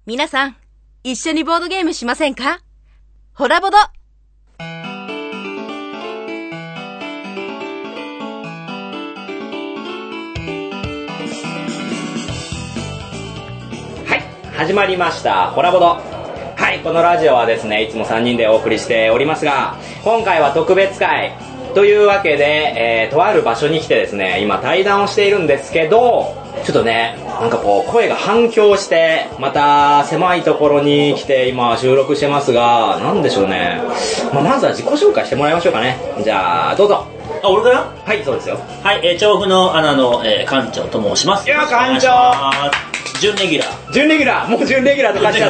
皆さん、一緒にボードゲームしませんか？ホラボド。 始まりましたホラボド。はい、このラジオはですね、いつも3人でお送りしておりますが、今回は特別会というわけで、とある場所に来てですね、今対談をしているんですけど、ちょっとね、なんかこう声が反響して、また狭いところに来て今収録してますが、なんでしょうね、まずは自己紹介してもらいましょうかね。じゃあどうぞ。 あ、俺から？ はい、そうですよ。 はい、調布の穴の、館長と申します。 いや、館長準レギュラー。 準レギュラー、もう準レギュラーとかしちゃった。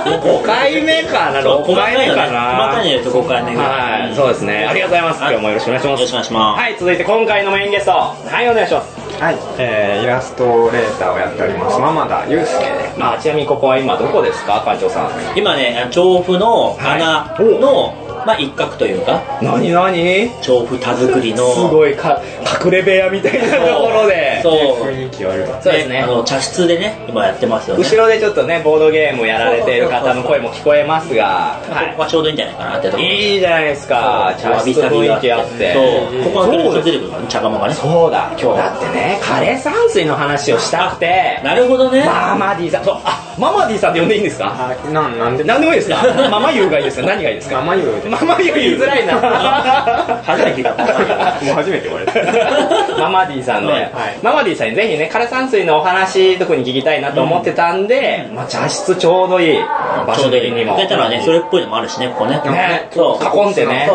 もう5回目かな、6回目かな。 細かいの言うと5回目ぐらい。 はい、そうですね。ありがとうございます。今日もよろしくお願いします。 よろしくお願いします。 はい、続いて今回のメインゲスト。はい、お願いします。 はい、イラストレーターをやっておりますマ田祐介です。 ちなみにここは今どこですか、館長さん。 今ね、調布の穴の、一角というか、 何調布田作りのすごい隠れ部屋みたいなところで、 そう雰囲気ある。 そうですね、 茶室でね今やってますよね。 後ろでちょっとねボードゲームやられている方の声も聞こえますが、 ここはちょうどいいんじゃないかなってところ。 いいじゃないですか、茶室雰囲気あって。 そう、ここは結構出てくるからね、茶釜がね。 そうだ、今日だってね枯山水の話をしたくて。 なるほどね。 ママディさん、そう、ママディさんって呼んでいいんですか？ なんでもいいですか？ママユーがいいですか？何がいいですか？ ママユー言いづらいな。 初めて聞いた。 もう初めて言われた。 ママディさんで、 はい、 ママディさんにぜひね枯山水のお話特に聞きたいなと思ってたんで、茶室ちょうどいい場所的にも。 出たらね、それっぽいのもあるしね、ここね。 ね、 そう、 囲んでね。 そう、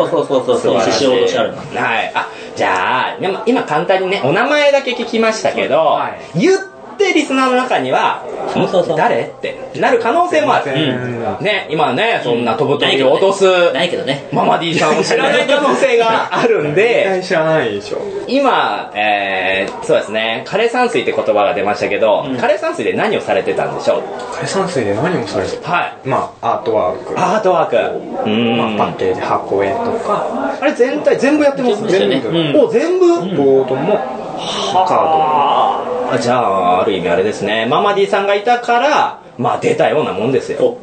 獅子落としあるの。 はい。じゃあ今簡単にねお名前だけ聞きましたけど、言ってリスナーの中には誰ってなる可能性もある。ね、今ねそんな飛ぶ時を落とすないけどね、 ママディさんを知らない可能性があるんで。 知らないでしょ。 今、そうですね、枯山水って言葉が出ましたけど、枯山水で何をされてたんでしょう？ 枯山水で何をされてた？ はい、 アートワーク、 パッケージ箱絵とか、 あれ全部やってますね。全部、 ボードもカードも。 じゃあある意味あれですね、ママディさんがいたから出たようなもんですよ。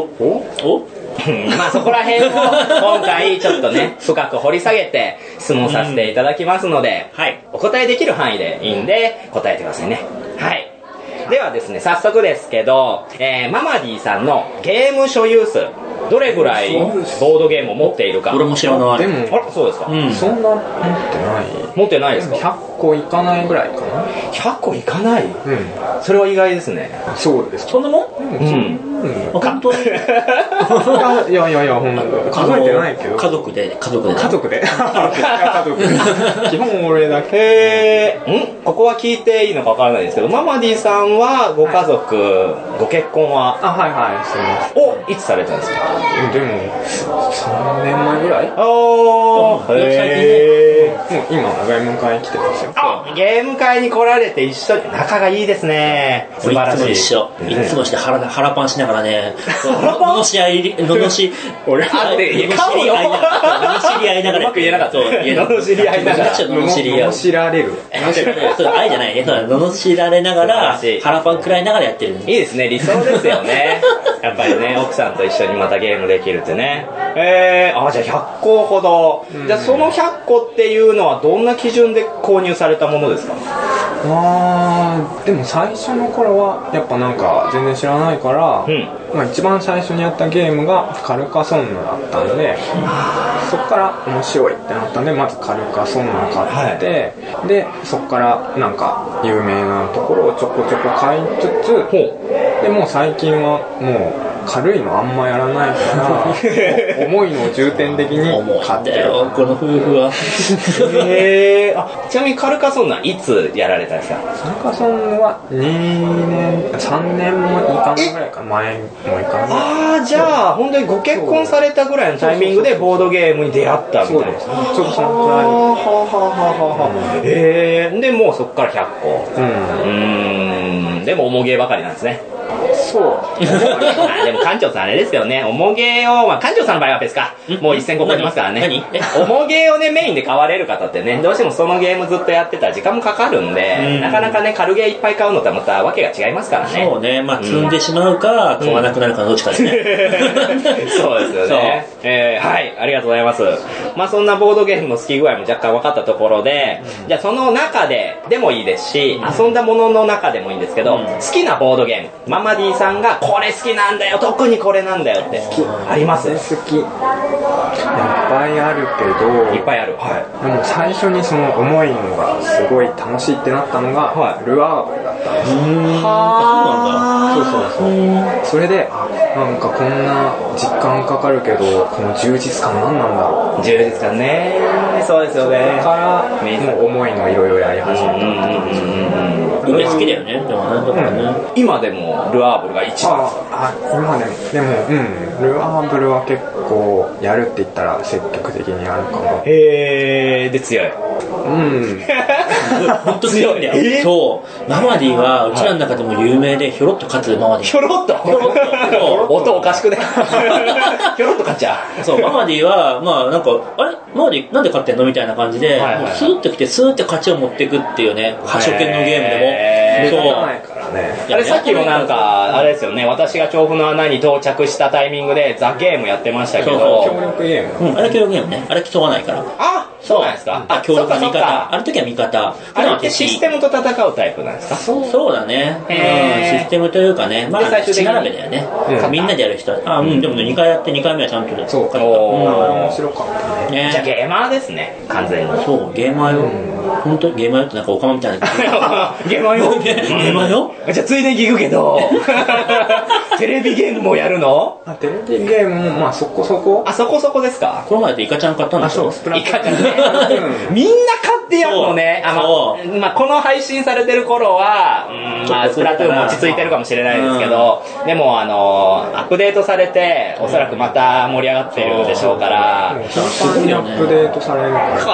そこら辺を今回ちょっとね深く掘り下げて質問させていただきますので、お答えできる範囲でいいんで答えてくださいね。はい、ではですね、早速ですけど、ママディさんのゲーム所有数、どれぐらいボードゲームを持っているか。 俺も知らない。 でもそうですか。 そんな持ってないですか ？100個いかないぐらいかな。 100個いかない？それは意外ですね。 そうです。 そんなもん？本当に？いや数えてないけど。 家族で基本俺だけ。 ここは聞いていいのかわからないですけど、ママディさんはご家族、ご結婚はしてます。 いつされたんですか？ でも3年前ぐらい。もう今ゲーム会来てますよ。 ゲーム会に来られて一緒に仲がいいですね。素晴らしい。 いつもして腹パンしながらね、俺あって罵り合いながら、 うまく言えなかった。罵り合いながら、 罵られる。 愛じゃないね。罵られながら腹パン食らいながらやってる。 いいですね、理想ですよね。やっぱりね、奥さんと一緒にまたゲームできるってね。じゃあ100個ほど。じゃあその100個っていうのはどんな基準で購入されたものですか？ でも最初の頃はやっぱなんか全然知らないから、一番最初にやったゲームがカルカソンヌだったんで、そこから面白いってなったんでまずカルカソンヌ買って、でそこからなんか有名なところをちょこちょこ買いつつ、でもう最近はもう軽いのあんまやらないから重いのを重点的に買ってる。 この夫婦はちなみにカルカソンヌはいつやられたんですか？ カルカソンヌは3年もいかないぐらいか、前もいかない。 じゃあ本当にご結婚されたぐらいのタイミングでボードゲームに出会ったみたいな。 そうです。ちょっとそのくらい。 でもうそこから100個。でも重ゲーばかりなんですね。 そう。 でも館長さんあれですけどね、重げを、まあ館長さんの場合は別か。もう一線ここにいますからね。重げをね、メインで買われる方ってね、どうしてもそのゲームずっとやってたら時間もかかるんで、なかなかね、軽ゲーいっぱい買うのとはまたわけが違いますからね。 そうね、まあ積んでしまうか、買わなくなるかのどっちかですね。 そうですよね。はい、ありがとうございます。まあそんなボードゲームの好き具合も若干分かったところで、じゃあその中ででもいいですし、遊んだものの中でもいいんですけど、好きなボードゲーム、ママディさんがこれ好きなんだよ、特にこれなんだよってあります？ 好き。いっぱいあるけど、 いっぱいある。はい。 でも最初にその重いのがすごい楽しいってなったのが、ルアーブルだったんですよ。そう。それで、なんかこんな時間かかるけど、この充実感何なんだろう。 充実感ね。そうですよね。 だから、もう重いのいろいろやり始めたって感じ。 好きだよね。でもなんとかね。 今でもルアーブルが一番。 今でも、ルアーブルは結構やるって言ったら積極的にやるかも。 へー、で強い。 本当強いんだよ。そう。ママディはうちらの中でも有名でひょろっと勝つママディ。 ひょろっと音おかしくね。ひょろっと勝っちゃう。 そう、ママディは、まあなんか、あれママディなんで勝ってんのみたいな感じで、スーッと来てスーッと勝ちを持っていくっていうね、初見のゲームでも。そう。 あれさっきもなんか、あれですよね、私が調布の穴に到着したタイミングでザ・ゲームやってましたけど。 協力ゲーム。 あれ協力ゲームね。あれ競わないから。 そうなんですか。 協力は味方。ある時は味方。 あれってシステムと戦うタイプなんですか？ そうだね。システムというかね、まあ、血並べだよね。みんなでやる人は。でも2回やって2回目はちゃんとそうか。面白かったね。 じゃあゲーマーですね、完全に。 そう、ゲーマーよ。本当ゲーマーよってなんかオカマみたいな。 ゲーマーよ。 ゲーマーよ。 じゃあついでに聞くけど、テレビゲームもやるの？ テレビゲームもまあそこそこ。 そこそこですか？ この前でイカちゃん買ったんだけど。 イカちゃんね。みんな買ってやるのね。まあこの配信されてる頃は、まあスプラトゥーンも落ち着いてるかもしれないですけど、でもアップデートされて、おそらくまた盛り上がってるでしょうから。 頻繁にアップデートされるから。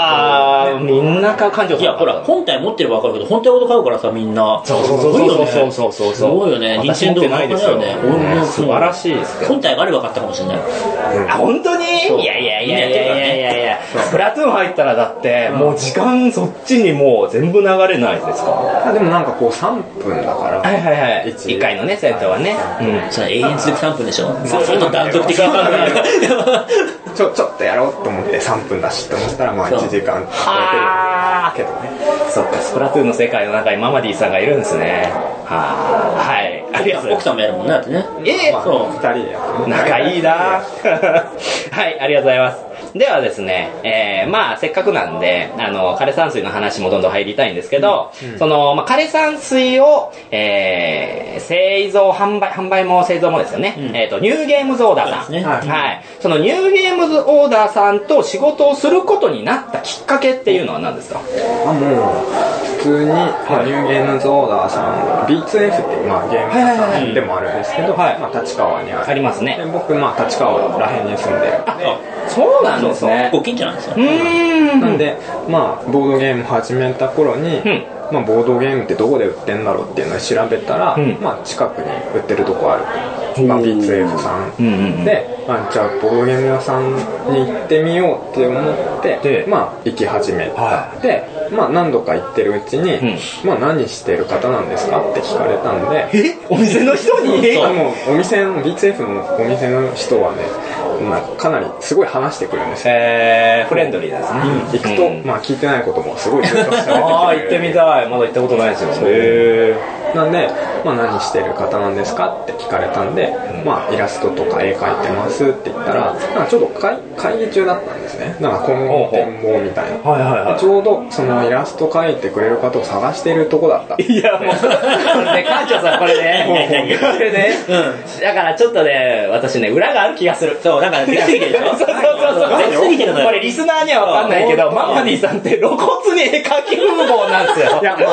みんな買う感情。 いやほら本体持ってれば分かるけど本体ごと買うからさみんな。 そう。 すごいよね。 私持ってないですよね。素晴らしいですけど。 本体があれば買ったかもしれない。 本当に？いや。スプラトゥーン入ったらだってもう時間そっちにもう全部流れないですか？ でもなんかこう3分だから。 はい。1回のね戦闘はね。 それ永遠続く3分でしょ。それと断続的にちょっとやろうと思って3分だしと思ったらまあ1時間超えてるけどね。 そっか、スプラトゥーンの世界の中にママディさんがいるんですね。はい。ありがとうございます。 奥さんもやるもんね、だってね。 そう。2人でやって。 仲いいなはい、ありがとうございます。ではですね、まあせっかくなんで枯山水の話もどんどん入りたいんですけど、その、まあ、枯山水を、製造販売も製造もですよね、ニューゲームズオーダーさん、はい、そのニューゲームズオーダーさんと仕事をすることになったきっかけっていうのは何ですか？ もう普通に、ニューゲームズオーダーさん B2F っていう、まあ、ゲームさんでもあるんですけど、まあ、立川にありますね。 で僕、まあ、立川らへんに住んでるんで。 そうなんですね。 ご近所なんですよ。 なんで、まあ、ボードゲーム始めた頃に、まあ、ボードゲームってどこで売ってんだろうっていうのを調べたら、まあ、近くに売ってるとこある。まあ、B2F さんで、じゃあボードゲーム屋さんに行ってみようって思ってまあ行き始めて、まあ何度か行ってるうちに、まあ何してる方なんですかって聞かれたんで、 お店の人に？ もうお店の B2F のお店の人はね、かなりすごい話してくるんですよ。 フレンドリーですね。 行くと、まあ聞いてないこともすごいずっと喋ってくれる。 行ってみたい。まだ行ったことないですよ。 なんで、まあ何してる方なんですかって聞かれたんで、まあイラストとか絵描いてますって言ったら、なんかちょうど会議中だったんですね。なんか今後展望みたいな。ちょうどそのイラスト描いてくれる方を探しているとこだった。 いやもう、館長さんこれね、だからちょっとね、私ね、裏がある気がする。 そう、なんか出すぎてるでしょ。そう。出すぎてるのよ。 これリスナーにはわかんないけど、ママディさんって露骨に絵描き風貌なんですよ。 いや、まあ、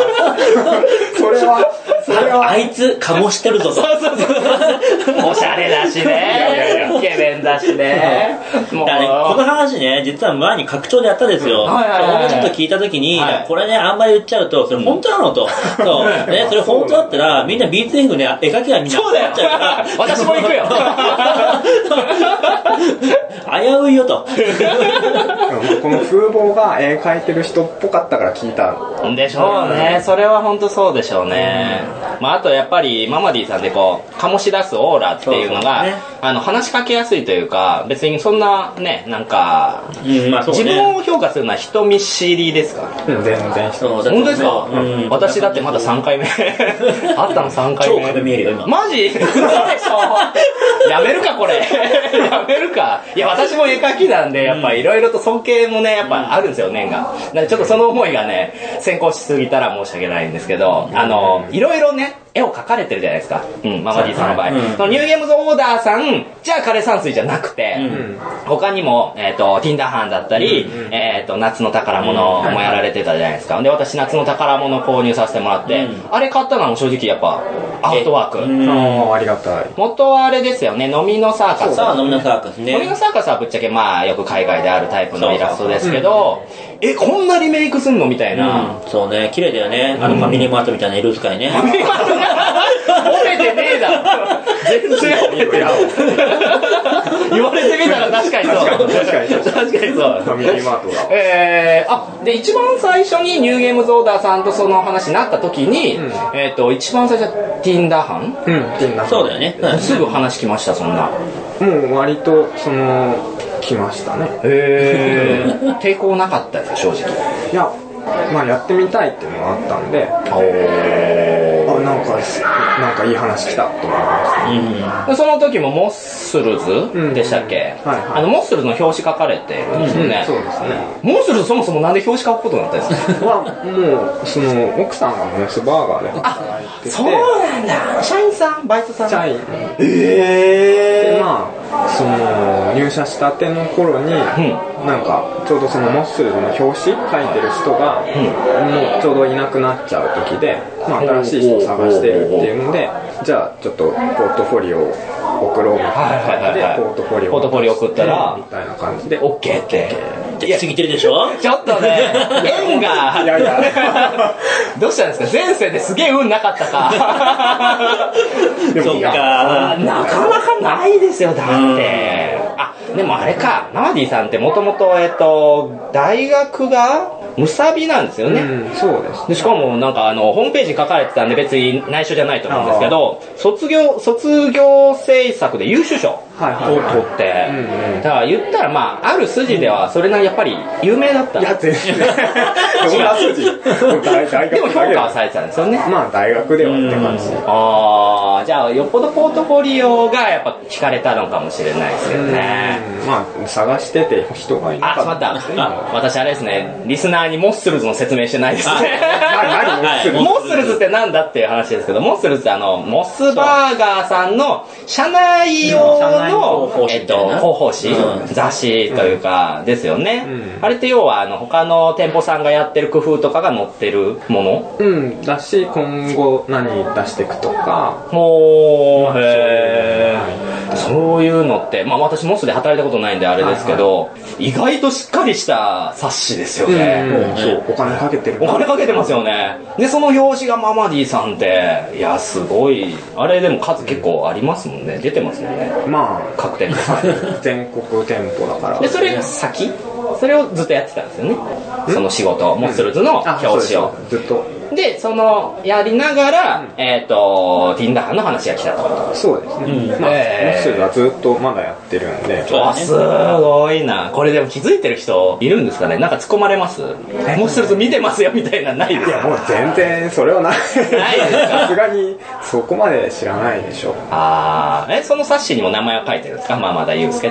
それはあいつ、かもしてるぞと。 おしゃれだしね。イケメンだしね。もうだからね、この話ね、実は前に拡張でやったんですよ。 はいはいはい俺がちょっと聞いたときに、 はいこれね、あんまり言っちゃうと、それ本当なのと。そう。ね、それ本当だったら、みんな BTF ね、絵描きはみんなそうだよっちゃうから。 私も行くよ。 危ういよと。 この風貌が絵描いてる人っぽかったから聞いた。 でしょうね。それは本当そうでしょうね。まああとやっぱりママディさんでこう醸し出すオーラっていうのが、 そうそうね話しかけやすいというか、別にそんなね、なんか、 まあそうね。 自分を評価するのは人見知りですか？ 全然そう本当ですか？ うん私だってまだ3回目。あったの3回目。 超壁見えるよ今。 マジ？嘘でしょ？やめるかこれ。やめるか。いや私も絵描きなんでやっぱいろいろと尊敬もねやっぱあるんですよ念が。なんでちょっとその思いがね先行しすぎたら申し訳ないんですけど、いろいろね絵を描かれてるじゃないですか。ママディさんの場合。そのニューゲームズオーダーさんじゃあ枯山水じゃなくて、他にもティンダーハンだったり、夏の宝物もやられてたじゃないですか。で私夏の宝物購入させてもらって、あれ買ったのは正直やっぱアートワーク。 ありがたい。 元はあれですよね、飲みのサーカス。 さあ、飲みのサーカスね。 飲みのサーカスはぶっちゃけまあよく海外であるタイプのイラストですけど、こんなリメイクすんのみたいな。 そうね、綺麗だよね。ファミリーマートみたいな色使いね。 褒めてねえだろ。全然褒めてない。言われてみたら確かにそう。確かにそう。 ファミリーマートが。 で一番最初にニューゲームズオーダーさんとその話になった時に、一番最初はティンダーハン？ ティンダーハン。 そうだよね。 すぐ話来ました、そんな。 もう割と来ましたね。 抵抗なかったです正直。 いや、まあやってみたいっていうのがあったんで、なんかいい話来たと思いまその時もモッスルズでしたっけ？モッスルズの表紙書かれてるんですよね。 そうですね。 モッスルズそもそもなんで表紙書くことになったんですか？ もう奥さんがモスバーガーで働いてて、 そうなんだ。社員さん、バイトさん。 社員。でまあ入社したての頃に、なんかちょうどそのモッスルズの表紙書いてる人が、もうちょうどいなくなっちゃう時で、まあ新しい人を探してるっていうので、じゃあちょっとポートフォリオを送ろうみたいな感じでポートフォリオ送ったらみたいな感じで OK って出過ぎてるでしょ？ ちょっとね縁がいやどうしたんですか？前世ですげえ運なかったか。 そっか。 なかなかないですよだって。でもあれか、マーディさんってもともと大学がムサビなんですよね。 そうです。 でしかもなんかホームページ書かれてたんで別に内緒じゃないと思うんですけど、卒業制作で優秀賞を取って、だから言ったらまあある筋ではそれなりやっぱり有名だった。 いや全然。どんな筋？でも評価はされてたんですよね。 まあ大学ではって感じ。 じゃあよっぽどポートフォリオがやっぱ惹かれたのかもしれないですよね。 まあ探してて人がいなかった。 しまった。私あれですね、リスナーにモッスルズの説明してないですね。モッスルズってなんだっていう話ですけど、モッスルズってモスバーガーさんの社内用の広報誌、雑誌というかですよね。あれって要は他の店舗さんがやってる工夫とかが載ってるもの？ だし今後何出していくとか。 そういうのって、まあ私モスで働いたことないんであれですけど、意外としっかりした冊子ですよね。 お金かけてる。 お金かけてますよね。でその表紙がママディさんって、いやすごい、あれでも数結構ありますもんね。出てますよね。 まあ各店舗全国店舗だから。 でそれ先それをずっとやってたんですよね。その仕事、モッスルズの表紙をずっと。 でそのやりながら、ティンダーハンの話が来たと。 そうですね。まあモッスルズはずっとまだやってるんで。 すごいな。これでも気づいてる人いるんですかね。なんか突っ込まれます？モッスルズ見てますよみたいなないですか？ いやもう全然それはない。 ないですか？ さすがにそこまで知らないでしょ。 その冊子にも名前を書いてるんですか？まだ祐介って。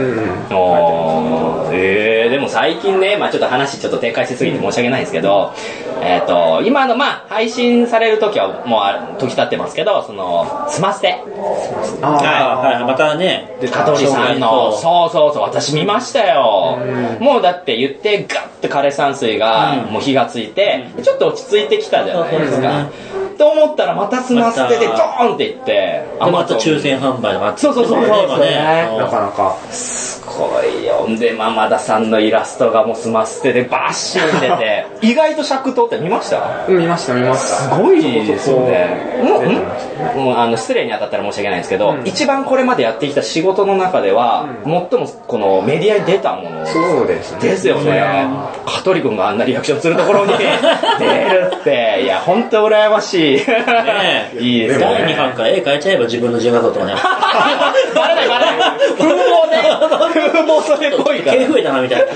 でも最近ね、まあちょっと話ちょっと展開しすぎて申し訳ないんですけど、今のまあ配信される時はもう時経ってますけど、そのスマステ。 またね、 香取さんのそう私見ましたよ。もうだって言ってガッて枯山水がもう火がついて、ちょっと落ち着いてきたじゃないですか。 と思ったらまたスマステでドーンっていって、 また抽選販売があって、 そうね、 なかなかすごいよ。でマ田さんのイラストがもうスマステでバッシュン出て意外と尺取って見ました？ 見ました。 すごいですよね。もう失礼に当たったら申し訳ないんですけど、一番これまでやってきた仕事の中では、最もこのメディアに出たものそうですね。 ですよね。香取君があんなリアクションするところに出るって、いや本当羨ましい。 ねえ、 いいですね。 第2版から絵描いちゃえば自分の自由画像とかね。 バレない。風貌それっぽいから。 毛増えたなみたいな。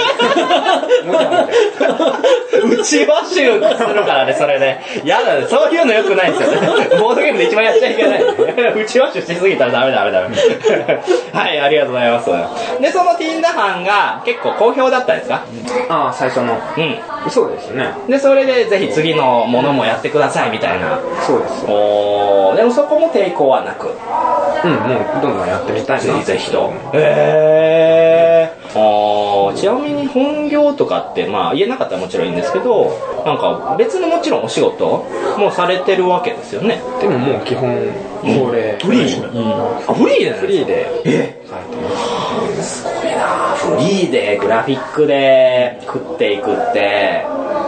うちは集するからね、それね。やだね、そういうの良くないんですよね。ボードゲームで一番やっちゃいけない。うちは集しすぎたらダメ。はい、ありがとうございます。で、そのティンダハンが結構好評だったんですか？ ああ、最初の。そうですね。 で、それでぜひ次のものもやってくださいみたいな。 そうです。 でもそこも抵抗はなく。 もうどんどんやってみたいな。 ぜひと。ちなみに本業とかって言えなかったらもちろんいいんですけど、なんか別のもちろんお仕事もされてるわけですよね。 でももう基本これフリー。フリーで書いてます。すごいな。フリーでグラフィックで食っていくって。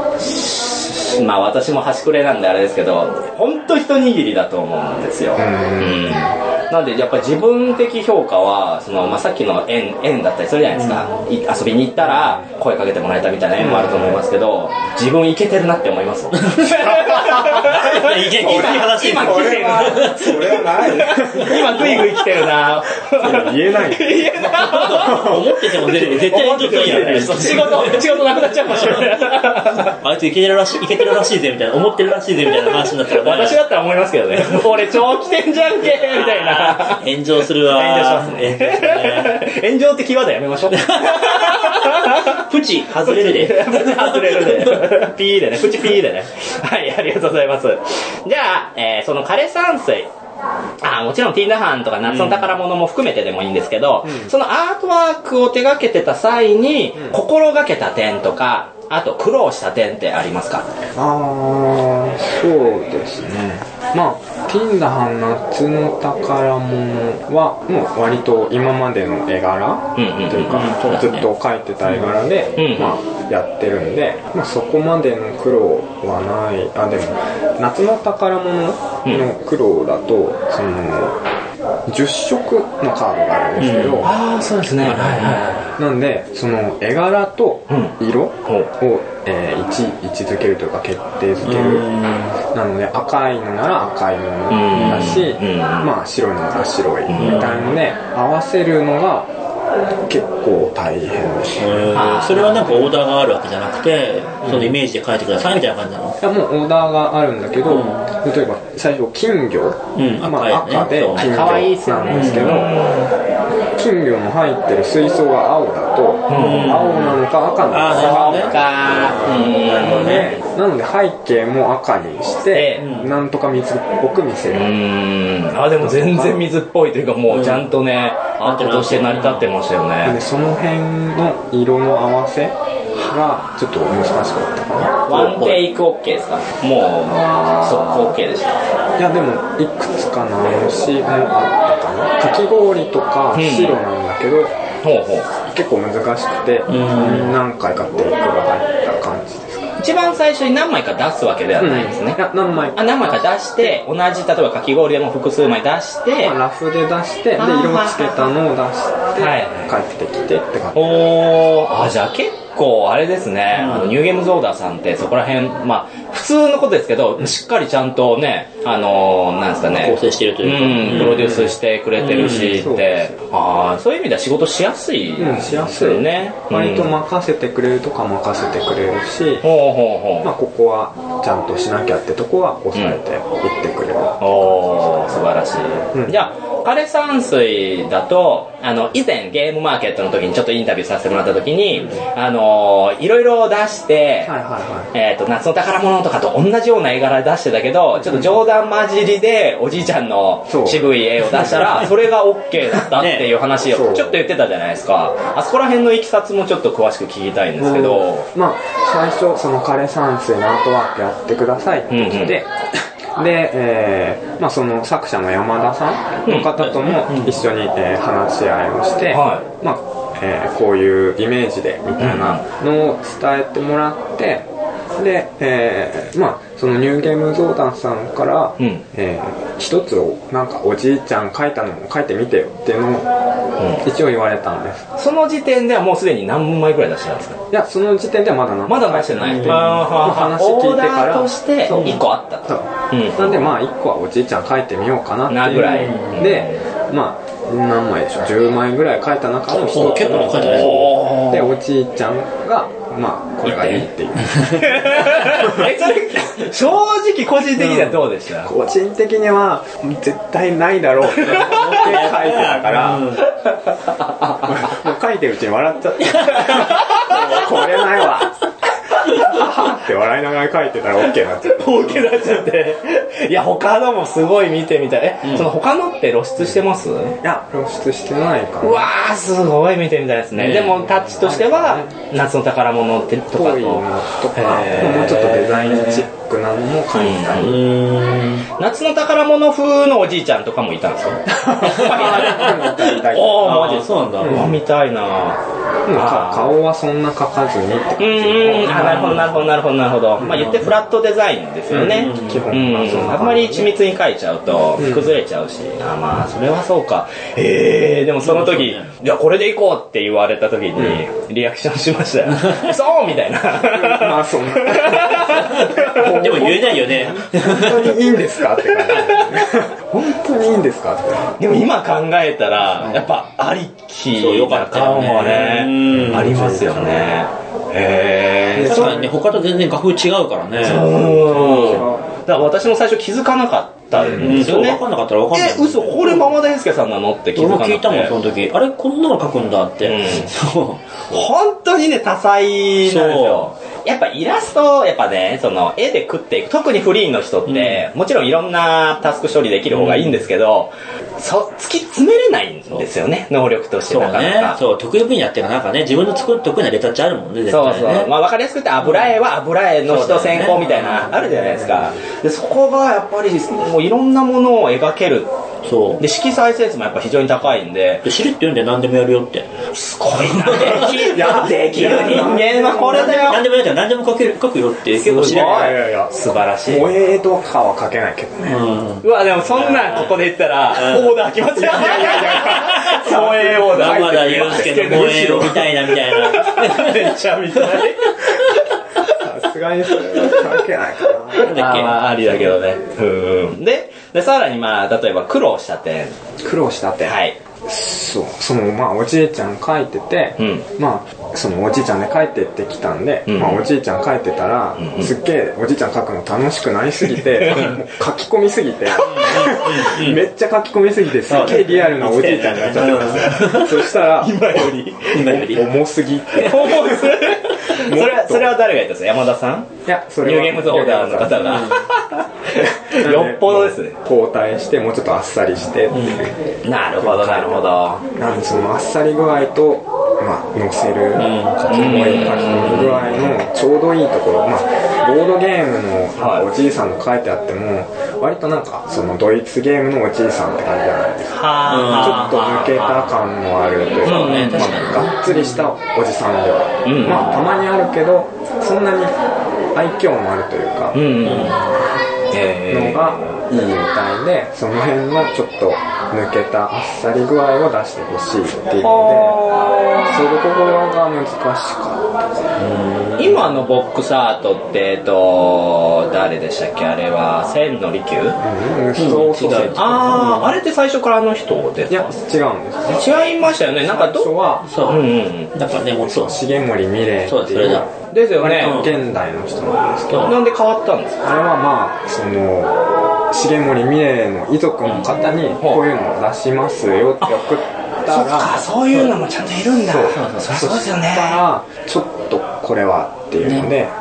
私も端くれなんであれですけど、本当一握りだと思うんですよ。なんでやっぱり自分的評価はさっきの縁だったりするじゃないですか。遊びに行ったら声かけてもらえたみたいな縁もあると思いますけど、自分イケてるなって思います。 いけ話今来てるな。 それはない。 今グイグイ来てるな。 言えない。 思ってても絶対ちょっといいやね。 仕事なくなっちゃうかもしれない。 あいつイケてるらしいぜみたいな、思ってるらしいぜみたいな話になったら、 私だったら思いますけどね。俺超来てんじゃんけみたいな。 炎上するわ。 炎上しますね。炎上ってキーワードやめましょう。 プチ外れるで。 プチ外れるで。ピーでね。プチピーでね。はい、ありがとうございます。じゃあ、その枯山水。もちろんティンダハンとか夏の宝物も含めてでもいいんですけど、そのアートワークを手掛けてた際に、心がけた点とか、あと苦労した点ってありますか？ そうですね。ティンダハン夏の宝物はもう割と今までの絵柄というか、ずっと描いてた絵柄で、やってるんで、そこまでの苦労はない。でも夏の宝物の苦労だと10色のカードがあるんですけど、 そうですね。 なんでその絵柄と色を位置づけるというか決定づける。なので赤いのなら赤いものだし、白いのなら白いみたいので合わせるのが結構大変です。 それはなんかオーダーがあるわけじゃなくて、そのイメージで描いてくださいみたいな感じなの？ いや、もうオーダーがあるんだけど、例えば最初金魚、赤で金魚なんですけど、金魚の入ってる水槽が青だと、青なのか赤なのかなので背景も赤にしてなんとか水っぽく見せる。 でも全然水っぽいというか、もうちゃんとね、アートとして成り立ってましたよね。 でその辺の色の合わせがちょっと難しかったかな。 ワンテイク OK ですか？もう速攻 OK でした？ いや、でもいくつか直しもあったかな。かき氷とか白なんだけど、結構難しくて、何回かテイクが入った感じです。 一番最初に何枚か出すわけではないですね。 何枚か出して、同じ例えばかき氷でも複数枚出して、 ラフで出して、で色つけたのを出して帰ってきてって感じ。 じゃあ結構あれですね、ニューゲームズオーダーさんってそこら辺、普通のことですけど、しっかりちゃんとね、なんですかね、 構成してるというか、プロデュースしてくれてるしって、そういう意味では仕事しやすいしやすいね。割と任せてくれるとか任せてくれるし、ここはちゃんとしなきゃってとこは抑えていってくれる。 素晴らしい。じゃあ枯山水だと、以前ゲームマーケットの時にちょっとインタビューさせてもらった時に、いろいろ出して、夏の宝物とかと同じような絵柄出してたけど、ちょっと冗談交じりでおじいちゃんの渋い絵を出したら、それが OK だったっていう話をちょっと言ってたじゃないですか。あそこら辺のいきさつもちょっと詳しく聞きたいんですけど、 最初その枯山水のアートワークやってくださいって言って、 で、その作者の山田さんの方とも一緒に、話し合いをして、こういうイメージでみたいなのを伝えてもらって、で、そのニューゲームゾーダンさんから、一つをなんかおじいちゃん書いたのも書いてみてよっていうのを一応言われたんです。 その時点ではもうすでに何枚くらい出してたんですか？ いや、その時点ではまだ出してない。 話聞いてからオーダーとして1個あったと。 なんで1個はおじいちゃん書いてみようかなっていうぐらいで、何枚でしょう、10枚ぐらい書いた中の一つ結構書いてないで、おじいちゃんがこれがいいっていう正直個人的にはどうでした？ 個人的には絶対ないだろうって思って書いてたからもう書いてるうちに笑っちゃってこれないわって笑いながら書いてたら OK になっちゃって OK になっちゃっていや他のもすごい見てみたい。その他のって露出してます？ いや露出してないかな。 うわーすごい見てみたいですね。でもタッチとしては夏の宝物ってとかともうちょっとデザインチックなのも書いたり、 夏の宝物風のおじいちゃんとかもいたんですか？おーマジそうなんだ。見たいな。 顔はそんな描かずにって感じ。 なるほど。言ってフラットデザインですよね。基本。あんまり緻密に描いちゃうと崩れちゃうし、それはそうか。でもその時、いやこれでいこうって言われた時にリアクションしましたよ。そうみたいな。 そんな。 でも言えないよね。 本当にいいんですかって感じ。本当にいいんですかって。 でも今考えたらやっぱありきな感もねありますよね。 確かにね、他と全然画風違うからね。 だから私も最初気づかなかったんですよね。 分かんなかったら分かんない。 嘘、これママ大輔さんなのって気づかなくて。 俺も聞いたもん、その時。あれ、こんなの描くんだって。 本当にね、多彩なんですよ。やっぱイラスト、やっぱね、その絵で食っていく、特にフリーの人って、もちろんいろんなタスク処理できる方がいいんですけど、突き詰めれないんですよね、能力としてなかなか。 そう、得意分野っていうかなんかね、自分の得意なレタッチあるもんね、絶対ね。 そう。分かりやすくて油絵は油絵の人先行みたいな、あるじゃないですか。で、そこがやっぱり、もういろんなものを描ける。そう。で、色彩センスもやっぱ非常に高いんで。 知るって言うんで何でもやるよって。 すごいな、できる人間はこれだよ。 何でもやるじゃん、何でも描くよって結構知れない。 素晴らしい。 萌えとかは描けないけどね。 うわ、でもそんなんここで言ったら、オーダー来ますよ。萌えオーダー。 山田裕介の萌えを見たいな、みたいな。 めっちゃ見たい。 さすがにそれは描けないかな。 ありだけどね。で、さらに例えば苦労した点。はい。 そう、おじいちゃん書いてて、そのおじいちゃんで帰ってってきたんで、おじいちゃん書いてたら、すっげえおじいちゃん書くの楽しくなりすぎて、書き込みすぎて、めっちゃ書き込みすぎて、すっげえリアルなおじいちゃんになっちゃったんですよ。そしたら、 今より重すぎって。 それは誰が言ったんですか？山田さん？ いや、それはニューゲームズオーダーの方が。よっぽどですね。 交代してもうちょっとあっさりしてっていう、 なるほど。 なんでそのあっさり具合と乗せる書き込み具合のちょうどいいところ、ボードゲームのおじいさんの書いてあっても割となんかそのドイツゲームのおじいさんって感じじゃないですか。ちょっと抜けた感もあるというか、がっつりしたおじさんではたまにあるけどそんなに愛嬌もあるというかのがいいみたいで、その辺のちょっと抜けたあっさり具合を出してほしいっていうので、そういうところが難しかった。 今のボックスアートって誰でしたっけ？あれは千利休？あれって最初からあの人ですか？ いや、違うんです。 違いましたよね。なんか最初はなんかね、もっと重森美玲っていうですよね。 現代の人なんですけど、 なんで変わったんですか？ あれはその重森美玲の遺族の方にこういうのを出しますよって送ったら、 そういうのもちゃんといるんだ。そうですよね。 そしたらちょっとこれはっていうので、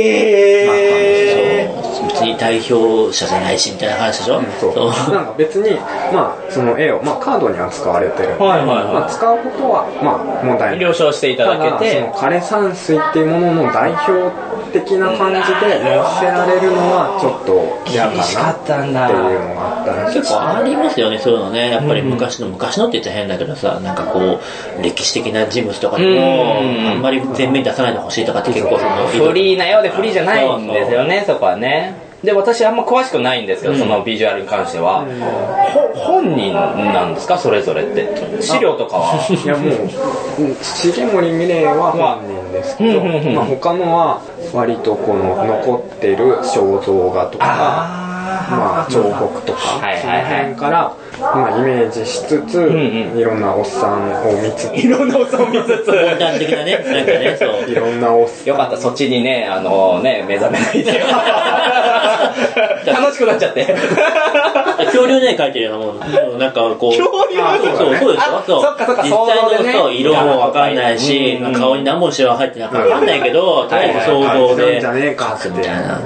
別に代表者じゃないしみたいな話でしょ。 なんか別にその絵をカードに扱われてる、使うことは問題ない。 了承していただけて、 ただその枯山水っていうものの代表的な感じで乗せられるのはちょっと嫌かなっていうのがあったら結構ありますよね、そういうのね。やっぱり昔のって言っちゃ変だけどさ、なんかこう歴史的な人物とかでもあんまり前面に出さないでほしいとかって結構そのフリーなようでフリーじゃないんですよね、そこはね。で、私あんま詳しくないんですけど、そのビジュアルに関しては、本人なんですか、それぞれって。資料とかは。 いやもう、重森美玲は本人ですけど、まあ他のは割とこの残ってる肖像画とか、まあ彫刻とか、その辺から、まあイメージしつつ、いろんなおっさんを見つつ、 いろんなおっさんを見つつ、 モダン的なね、なんかね、そう。 いろんなおっさん。 よかった、そっちにね、目覚めないで。楽しくなっちゃって。 恐竜ね、描いてるようなもん。なんかこう。 恐竜そうですよ。そう。 そっかそっか、 実際の色もわかんないし、顔に何本シワ入ってなんかわかんないけど、とりあえず想像で描くみたいな。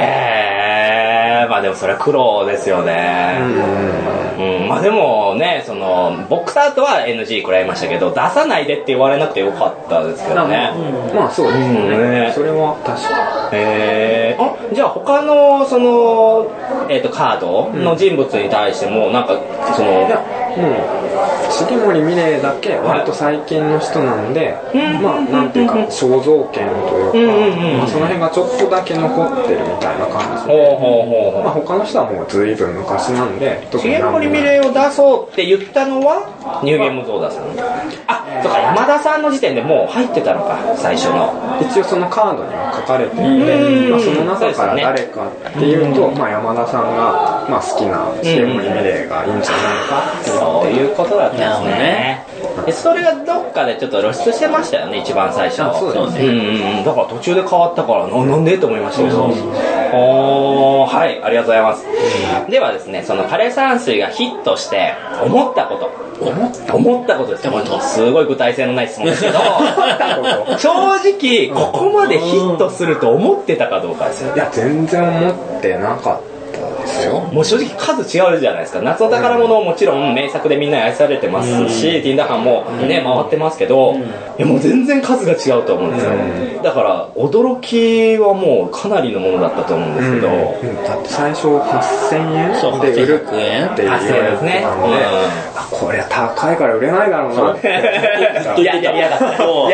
まあでもそれは苦労ですよね。まあでもね、そのボクサーとは NG 食らいましたけど、出さないでって言われなくてよかったですけどね。 まあそうですね。それは確かに。じゃあ他のそのカードの人物に対してもなんかその、 いやもう重森美玲だけ割と最近の人なんで、まあなんていうか肖像権というか、その辺がちょっとだけ残ってるみたいな感じで、まあ他の人はもう随分昔なんで、 重森美玲を出そうって言ったのはニューゲームゾーダさん。あ、そうか、山田さんの時点でもう入ってたのか、最初の。 一応そのカードには書かれていて、まあその中から誰かっていうと、まあ山田さんがまあ好きな重森美玲がいいんじゃないかってそういうことだったんですね。それがどっかでちょっと露出してましたよね、一番最初。 そうですね。 だから途中で変わったからなんでと思いましたけど。はい、ありがとうございます。ではですね、その枯山水がヒットして思ったことですよ。すごい具体性のない質問ですけど、正直ここまでヒットすると思ってたかどうかですよ。 いや全然思ってなかったですよ。 もう正直数違うじゃないですか。夏の宝物ももちろん名作でみんなに愛されてますし、ティンダハンもね回ってますけど、いやもう全然数が違うと思うんですよ。だから驚きはもうかなりのものだったと思うんですけど、 だって最初8000円で売るって言われてたんで、これ高いから売れないだろうなってやりやがった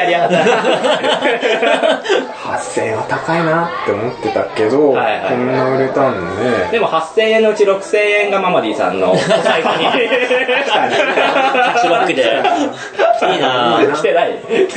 8000円は高いなって思ってたけど、こんな売れたんで。 でも8000円のうち6000円がママディさんの最後にキャッチバックでいいな来てない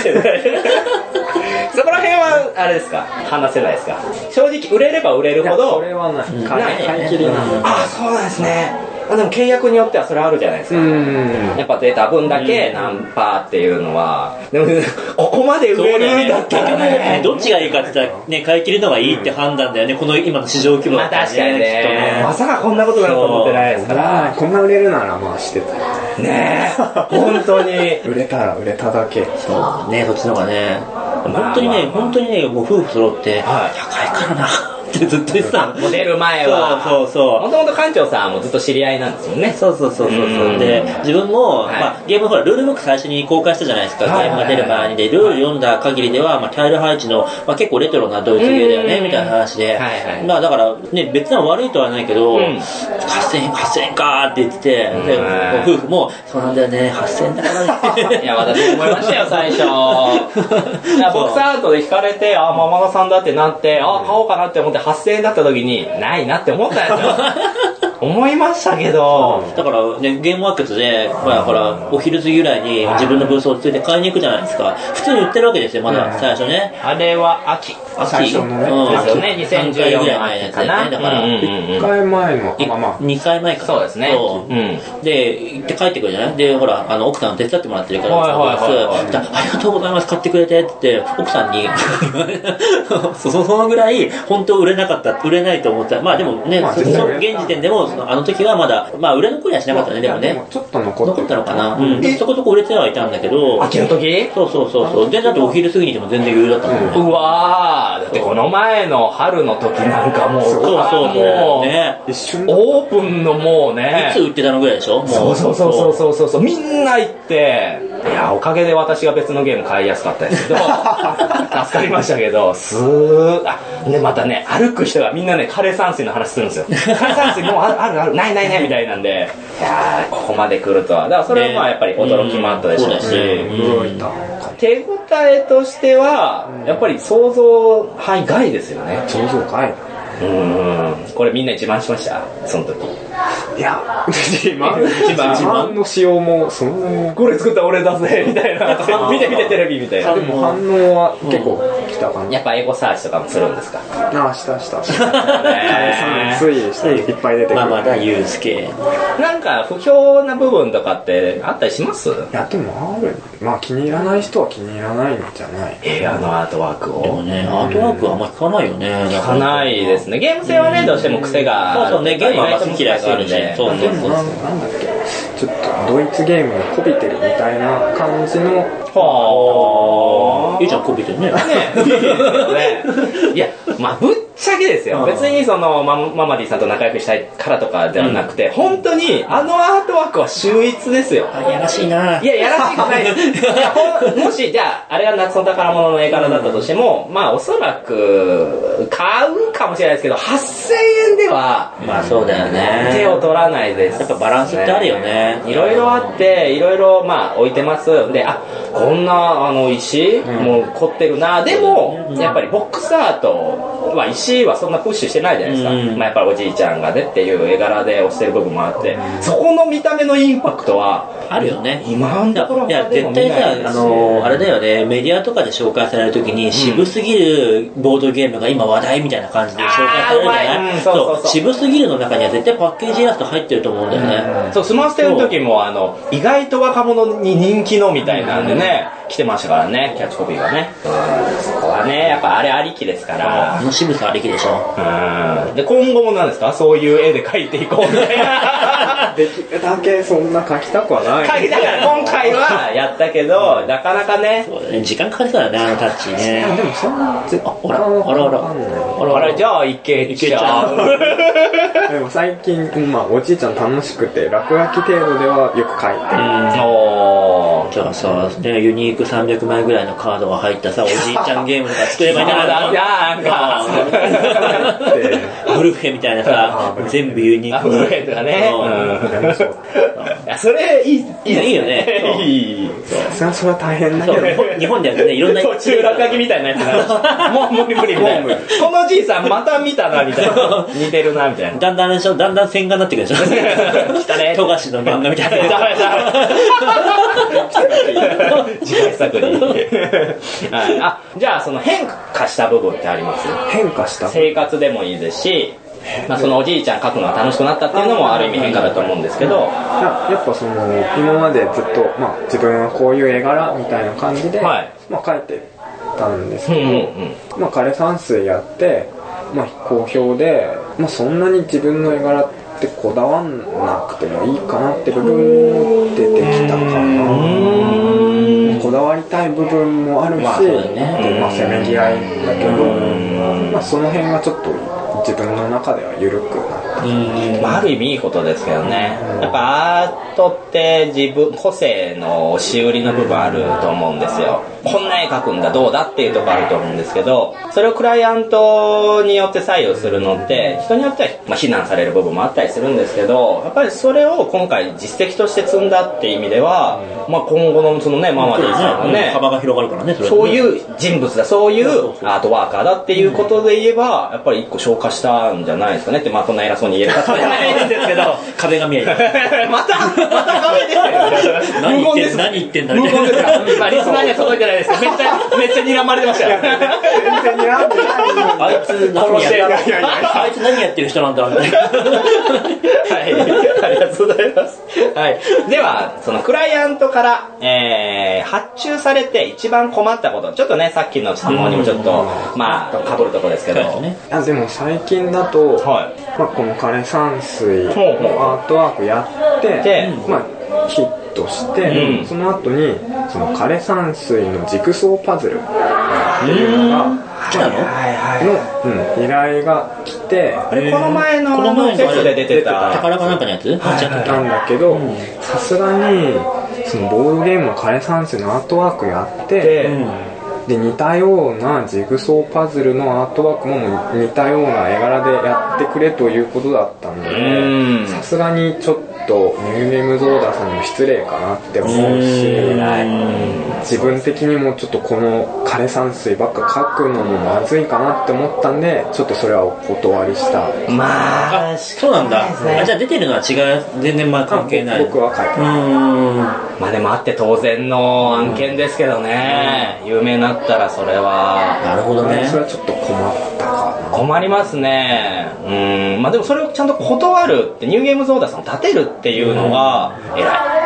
そこら辺はあれですか、話せないですか。正直売れれば売れるほど。 それはない、買い切りなの。 あ、そうなんですね。でも契約によってはそれあるじゃないですか。やっぱ出た分だけ何パーっていうのは、でもここまで売れるんだったらね、 どっちがいいかって言ったらね、買い切るのがいいって判断だよね、この今の市場規模だったらね。 確かにね、まさかこんなことになると思ってないですから。 こんな売れるならまあしてたねえ、本当に売れたら売れただけ。 そうね、そっちの方がね、本当にね、もう夫婦揃って高いからなってずっと言ってたの。 モデル前は。そう。もともと館長さんもずっと知り合いなんですもんね。 そう。で、自分も、まあ、ゲームほら、ルールブック最初に公開したじゃないですか。ゲームが出る前に。で、ルール読んだ限りでは、まあ、タイル配置の、まあ、結構レトロなドイツゲーだよね、みたいな話で。まあ、だから、ね、別なの悪いとはないけど、8000円かーって言ってて、で、夫婦も、そうなんだよね、8000円だからね。 いや、私思いましたよ、最初。ボクサーアートで引かれて、あ、ママ田さんだってなって、あ、買おうかなって思って8000円だった時に、ないなって思ったんですよ。思いましたけど。 だからね、ゲームマーケットで、まあほら、お昼過ぎぐらいに自分のブースをついて買いに行くじゃないですか。普通に売ってるわけですよ、まだ最初ね。 あれは秋最初のね、 ですよね、2014年前かな。 だから、 1回前の、 2回前か。 そうですね。 で、行って帰ってくるじゃない。で、ほら、奥さん手伝ってもらってるから、ありがとうございます、買ってくれてって、奥さんに、そのぐらい、本当売れなかった、売れないと思った。まあでもね、現時点でも、あの時はまだ、まあ売れ残りはしなかったね、でもね。 ちょっと残ったのかな。そこそこ売れてはいたんだけど。 秋の時？ そう。で、だってお昼過ぎにでも全然余裕だったもんね。 うわー、 でこの前の春の時なんかもうそうね、 一瞬オープンのもうね、 いつ売ってたのぐらいでしょ。もうそうみんな行って、いやおかげで私が別のゲーム買いやすかったですけど助かりましたけど、でまたね、歩く人がみんなね、枯山水の話するんですよ。枯山水もうあるないみたいなんで、いやここまで来るとは、だからそれはまあやっぱり驚きもあったでしょうし、 驚いた。 手応えとしてはやっぱり想像範囲外ですよね。 想像外。 これみんな自慢しましたその時。 いや自慢の仕様もそんなに、 これ作った俺だぜみたいな見てテレビみたいな。 でも反応は結構来た感じ。 やっぱエゴサーチとかもするんですか？ したついいっぱい出てくる。 まだユースケなんか不評な部分とかってあったりします？ いやでもある。まあ気に入らない人は気に入らないんじゃない。 あのアートワークを。 でもね、アートワークはあんま聞かないよね。 聞かないですね。ゲーム性はね、どうしても癖が。 そうね、ゲームは好き嫌いがあるんで。そうなんだっけ、ちょっとドイツゲームにこびてるみたいな感じの。 いいじゃん、こびてるね。 いや、まあぶっちゃけですよ。別にそのママディさんと仲良くしたいからとかではなくて、本当にあのアートワークは秀逸ですよ。 やらしいな。 いや、やらしくないです。もしじゃああれが夏の宝物の絵柄だったとしても、まあおそらく買うかもしれないですけど、8000円ではまあそうだよね。 手を取らないです。 やっぱバランスってあるよね。 いろいろあっていろいろまあ置いてます。で、こんな石もう凝ってるな。でもやっぱりボックスアートは石はそんなプッシュしてないじゃないですか。まあやっぱりおじいちゃんがねっていう絵柄で押してる部分もあって、そこの見た目のインパクトはあるよね。 今のところいや絶対さ、あれだよね、メディアとかで紹介されるときに渋すぎるボードゲームが今話題みたいな感じで紹介されるじゃない。そう渋すぎるの中には絶対パッケージイラスト入ってると思うんだよね。 そう、スマステの時も意外と若者に人気のみたいなんでね、来てましたからね、キャッチコピーがね。そこはね、やっぱあれありきですから。 あの渋さありきでしょ。 で、今後もなんですか、そういう絵で描いていこうみたいな。 できるだけそんな描きたくはない。 描きたから今回はやったけど、なかなかね。 そうだね、時間かかりそうだね、あのタッチね。 でもそんなあらじゃあいけちゃう。 でも最近、まあおじいちゃん楽しくて落書き程度ではよく描いてる。 じゃあさ、ね、ユニーク300枚ぐらいのカードが入ったさ、おじいちゃんゲームとか作ればいいんじゃないの？ なんかブルフェみたいなさ、全部ユニーク。 ブルフェとかね。それいいよね。 いい。それは大変だけど。 日本ではね、いろんな途中落書きみたいなやつがもう無理みたいな。このじいさんまた見たなみたいな。似てるなみたいな。 だんだん線画になってくるでしょ。 来たね。 富樫の漫画みたいな。 自画作に。じゃあその変化した部分ってあります？ 変化した生活でもいいですし、まあそのおじいちゃん描くのが楽しくなったっていうのもある意味変化だと思うんですけど、 やっぱその今までずっと、まあ、自分はこういう絵柄みたいな感じで、まあ描いてたんですけど、まあ枯山水やって、まあ好評で、まあそんなに自分の絵柄ってこだわんなくてもいいかなって部分も出てきたかな。こだわりたい部分もあるし、まあせめぎ合いだけど、まあその辺がちょっと自分の中では緩くなって、 ある意味いいことですけどね。やっぱアートって自分個性の押し売りの部分あると思うんですよ。こんな絵描くんだどうだっていうところあると思うんですけど、それをクライアントによって採用するのって人によっては、まあ、非難される部分もあったりするんですけど、やっぱりそれを今回実績として積んだっていう意味では、まあ、今後のそのねママディさんのね、 幅が広がるからね。 そういう人物だ、そういうアートワーカーだっていうことで言えばやっぱり一個消化したんじゃないですかねって、まあこんな偉そうに言える方じゃないんですけど壁が見える。 また壁ですよ。 何言ってんだみたいな。 無言ですか。まあリスナーには届いてないですけど、めっちゃ睨まれてましたよ。 全然睨んでない。 あいつ何やってる人なんだみたいな。 はい、ありがとうございます。はい。ではそのクライアントから、発注されて一番困ったこと、ちょっとねさっきの質問にもちょっとまあ被るところですけど、 でも最近だと、まあこの枯山水のアートワークやって、まあヒットして、その後にその枯山水のジグソーパズルっていうのが来たの依頼が来て、 あれこの前のフェスで出てた宝かなんかのやつなんだけど、さすがにそのボードゲームの枯山水のアートワークやって、で似たようなジグソーパズルのアートワークも似たような絵柄でやってくれということだったので、さすがにちょっとニューゲームズオーダーさんにも失礼かなって思うし、自分的にもちょっとこの枯山水ばっか描くのもまずいかなって思ったんで、ちょっとそれはお断りした。 まあそうなんだ。じゃあ出てるのは違う、全然関係ない。 僕は描いてない。まあでもあって当然の案件ですけどね、有名になったらそれは。 なるほどね。 それはちょっと困ったかな。 困りますね。まあでもそれをちゃんと断るって、ニューゲームズオーダーさんを立てるっていうのが偉い。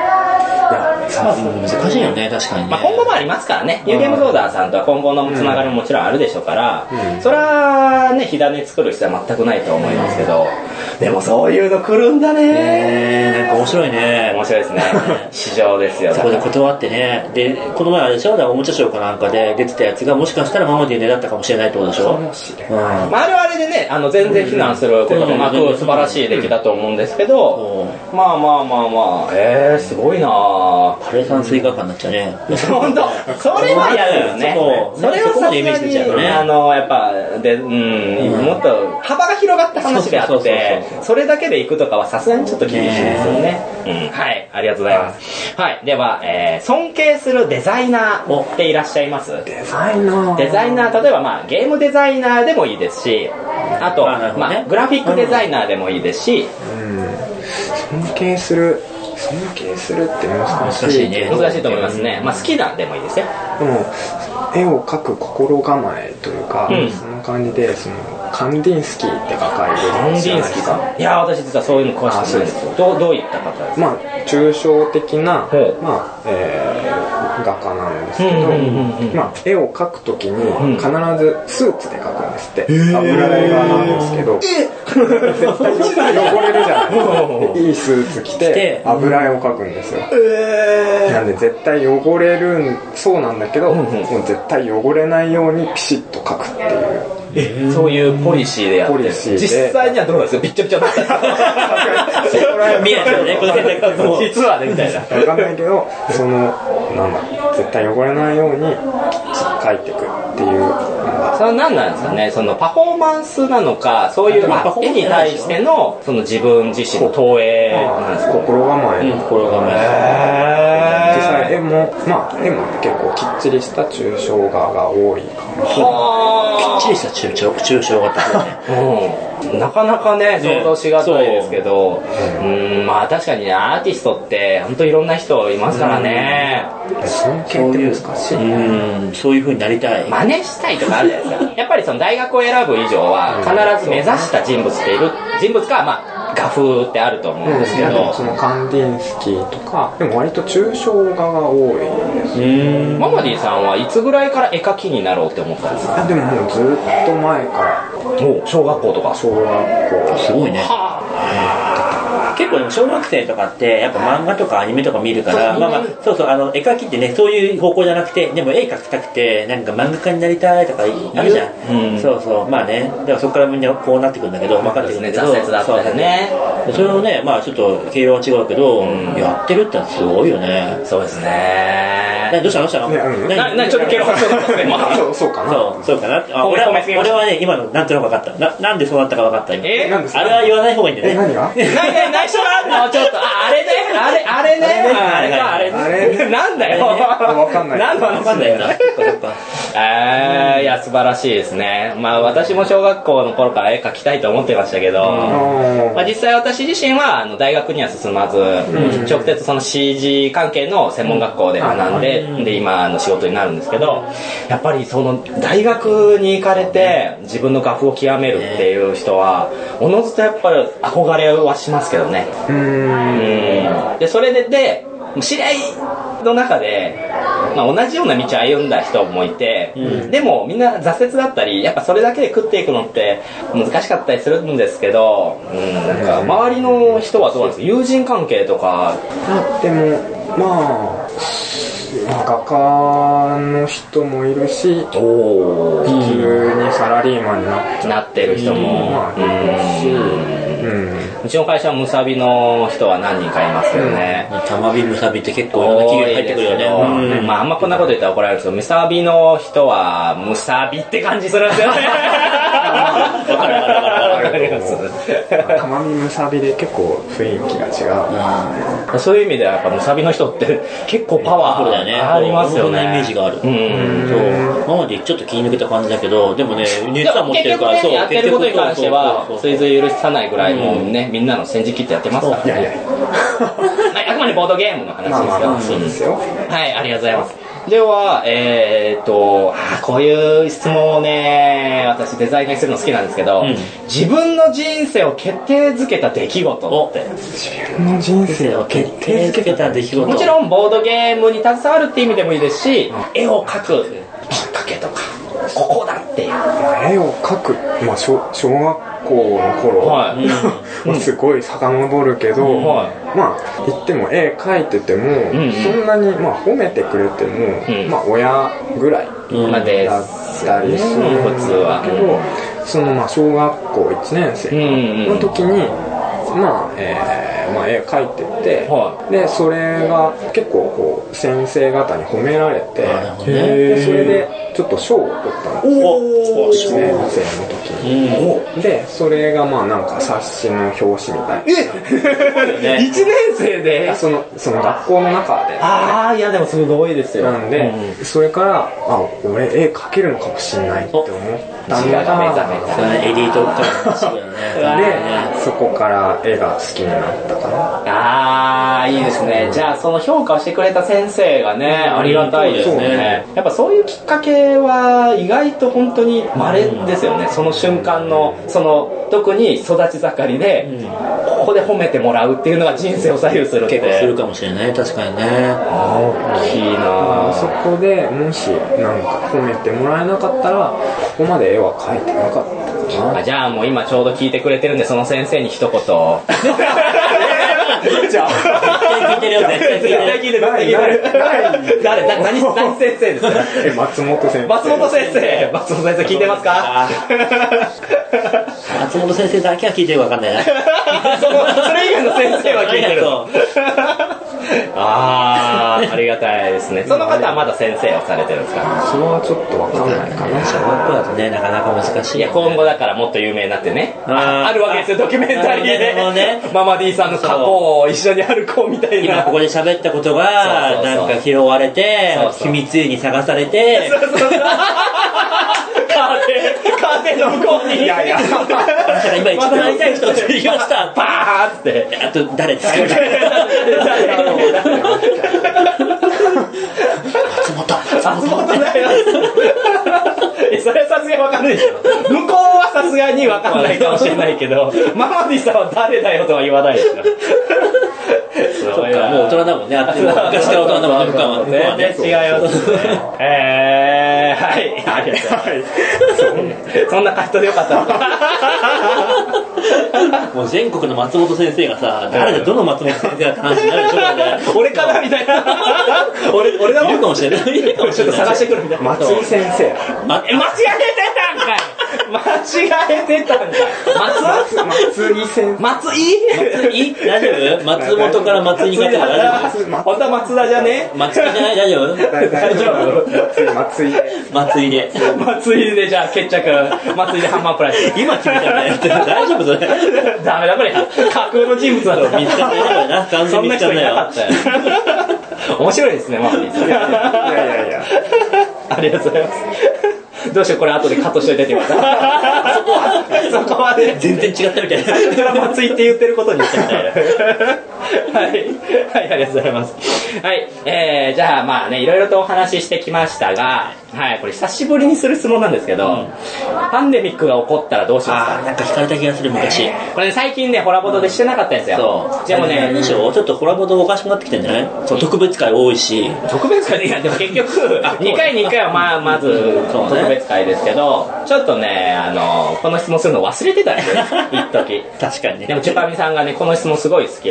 難しいよね、確かにね。 まあ今後もありますからね。ニューゲームズオーダーさんとは今後のつながりももちろんあるでしょうから、それはね、火種作る必要は全くないと思いますけど、でもそういうの来るんだね。 なんか面白いね。 面白いですね。市場ですよ。 そこで断ってね。で、この前あれでしょ、おもちゃショーかなんかで出てたやつがもしかしたらママディの値だったかもしれないってことでしょ。 かもしれない。まああれはあれでね、全然非難することもなく素晴らしい出来だと思うんですけど、まあ、すごいなぁ。 枯山水画家になっちゃうね。 本当、それは嫌だよね。それはそこまでイメージ出ちゃうよね。 やっぱで、もっと幅が広がった話であって、それだけで行くとかはさすがにちょっと厳しいですよね。はい、ありがとうございます。はい、では、尊敬するデザイナーっていらっしゃいます？ デザイナー、例えばまあゲームデザイナーでもいいですし、あとまあグラフィックデザイナーでもいいですし、 尊敬するって難しいね。 難しいと思いますね。まあ好きなんでもいいですよ。 でも絵を描く心構えというか、そんな感じで、そのカンディンスキーって画家いるんですか？ いや、私実はそういうの詳しくないですよ。どういった方ですか？ まあ抽象的な画家なんですけど、まあ絵を描くときに必ずスーツで描くんですって。油絵画なんですけど、絶対汚れるじゃないですか。いいスーツ着て油絵を描くんですよ。なんで絶対汚れるそうなんだけど、もう絶対汚れないようにピシッと描くっていう。 そういうポリシーでやってる。実際にはどうなんですか？びっちゃびちゃになったり見えないよね、この辺だけど実はねみたいな。 分かんないけど、絶対汚れないようにきっちり描いていくっていう。 それは何なんですかね。そのパフォーマンスなのか、そういう絵に対してのその自分自身の投影なんですか？ 心構え。実際絵も結構きっちりした抽象画が多いかもしれない。 きっちりした抽象画ってね。なかなかね、想像しがたいですけど、まあ確かにね、アーティストって本当いろんな人いますからね。 尊敬って難しいね。 そういう風になりたい。 真似したいとかあるじゃないですか。やっぱりその大学を選ぶ以上は必ず目指した人物っている。人物か、まあ画風ってあると思うんですけど、 そのカンディンスキーとかでも割と抽象画が多いです。 ママディさんはいつぐらいから絵描きになろうって思ったんですか？ でももうずっと前から。 小学校とか。 小学校すごいね。結構でも小学生とかってやっぱ漫画とかアニメとか見るから、そう絵描きってね、そういう方向じゃなくて、でも絵描きたくてなんか漫画家になりたいとかあるじゃん。そうまあね、だからそこからみんなこうなってくるんだけど、分かってくるんだけど、 挫折だったりね。 それをね、まあちょっと経路は違うけど、やってるってのはすごいよね。 そうですね。 どうしたの？ちょっと経路が違った。 そうかな。 そうかな。俺はね、今のなんとなく分かった。なんでそうなったか分かった今。あれは言わない方がいいんだよね。 何が？ 内緒があるの？ちょっと、あれね。なんだよ。 わかんない。 なんの話だよ。いや、素晴らしいですね。まあ私も小学校の頃から絵描きたいと思ってましたけど、まあ実際私自身は大学には進まず、直接その CG 関係の専門学校で学んで、今の仕事になるんですけど、やっぱりその大学に行かれて自分の画風を極めるっていう人は、おのずとやっぱり憧れはしますけどね。でそれで知り合いの中で、まあ、同じような道を歩んだ人もいて、でもみんな挫折だったり、やっぱそれだけで食っていくのって難しかったりするんですけど、なんか周りの人はどうなんですか？友人関係とか。 でもまあ画家の人もいるし、普通にサラリーマンになってる人もいるし、 うちの会社はムサビの人は何人かいますけどね。 たまびムサビって結構いろんな企業に入ってくるよね。 まああんまこんなこと言ったら怒られるんですけど、ムサビの人はムサビって感じするんですよね。わかります。 たまみむさびで結構雰囲気が違う。 そういう意味ではやっぱムサビの人って結構パワーありますよね。 そんなイメージがある。なのでちょっと気に抜けた感じだけど、でもね、熱は持ってるから、 やってることに関しては追随許さないぐらいもうね、みんなの先陣切ってやってますからね。あくまでボードゲームの話ですよ。はい、ありがとうございます。では、こういう質問をね、私デザイナーにするの好きなんですけど、自分の人生を決定づけた出来事って。 自分の人生を決定づけた出来事。 もちろんボードゲームに携わるって意味でもいいですし、絵を描くきっかけとか、ここだっていう。 絵を描く、まあ小学校の頃、すごい遡るけど、まあ言っても絵描いてても、そんなにまあ褒めてくれても、まあ親ぐらいだったりするんだけど、そのまあ小学校1年生の時にまあ絵描いてて、でそれが結構こう先生方に褒められて、でそれでちょっと賞を取ったんですよ、1年生の時に。でそれがまあなんか冊子の表紙みたいな。 1年生でその学校の中で。 いやでもすごいですよ。 なんでそれから俺絵描けるのかもしれないって思ったんだ。 エリートからでそこから絵が好きになったかな。 いいですね。じゃあその評価をしてくれた先生がね、ありがたいですね。やっぱそういうきっかけは意外と本当に稀ですよね。その瞬間の特に育ち盛りでここで褒めてもらうっていうのが人生を左右するって結構するかもしれない。確かにね。 大きいな。 そこでもしなんか褒めてもらえなかったらここまで絵は描いてなかったかな。 じゃあもう今ちょうど聞いてくれてるんで、その先生に一言。じゃあ聞いてるよ。絶対聞いてる。 誰何先生ですか？ 松本先生。 松本先生聞いてますか？ 松本先生だけは聞いてるか分かんないな。 それ以外の先生は聞いてる。ありがたいですね。その方はまだ先生をされてるんですか？ それはちょっと分かんないかな。 小学校だとね、なかなか難しい。 いや、今後だからもっと有名になってね。あるわけですよ、ドキュメンタリーで。ママ D さんの過去を一緒に歩こうみたいな。 今ここで喋ったことが、なんか拾われて、秘密裏に探されて、 カーテンの向こうに。 今一番会いたい人を取りました。 バーって。 あと誰ですか？松本だよ。それはさすがに分かんないでしょ。向こうはさすがに分かんないかもしれないけど、ママディさんは誰だよとは言わないでしょ。 そっか、もう大人だもんね。昔から大人だもんね。 全然違いますね。はい。ありがとうございます。そんな回答でよかったのか。 もう全国の松本先生がさ、誰でどの松本先生がって話になるでしょ。 俺かなみたいな。俺だもん。 いるかもしれない。 ちょっと探してくるみたいな。 松井先生。 間違えてたんかい。松井先生。松井大丈夫？松本から松井に変えたら大丈夫？ 本当は松田じゃね？ 松井じゃない？大丈夫？ 大丈夫。 松井でじゃあ決着。松井でハンマープライス。 今決めたら大丈夫それ？ ダメだこれ。架空の人物だろ。 見つかんないな。 そんな人いなかったよ。面白いですね、ママディさん。いや。ありがとうございます。どうしよう、これ後でカットしといてって言われた。そこはね、 全然違ったみたいな。 最初から松井って言ってることにしちゃったよ。はい、ありがとうございます。はい、じゃあまあね、いろいろとお話ししてきましたが、はい、これ久しぶりにする質問なんですけど、パンデミックが起こったらどうしますか？ なんか聞かれた気がする昔。 これね、最近ね、ホラボドでしてなかったんですよ。 そう。 でもね、 ちょっとホラボドおかしくなってきてんじゃない？そう、特別会多いし。 特別会いや、でも結局、2回に1回はまず特別会ですけど、ちょっとね、この質問するの忘れてたんですよ、一時。 確かにね。 でもチュパミさんがね、この質問すごい好きらしくて、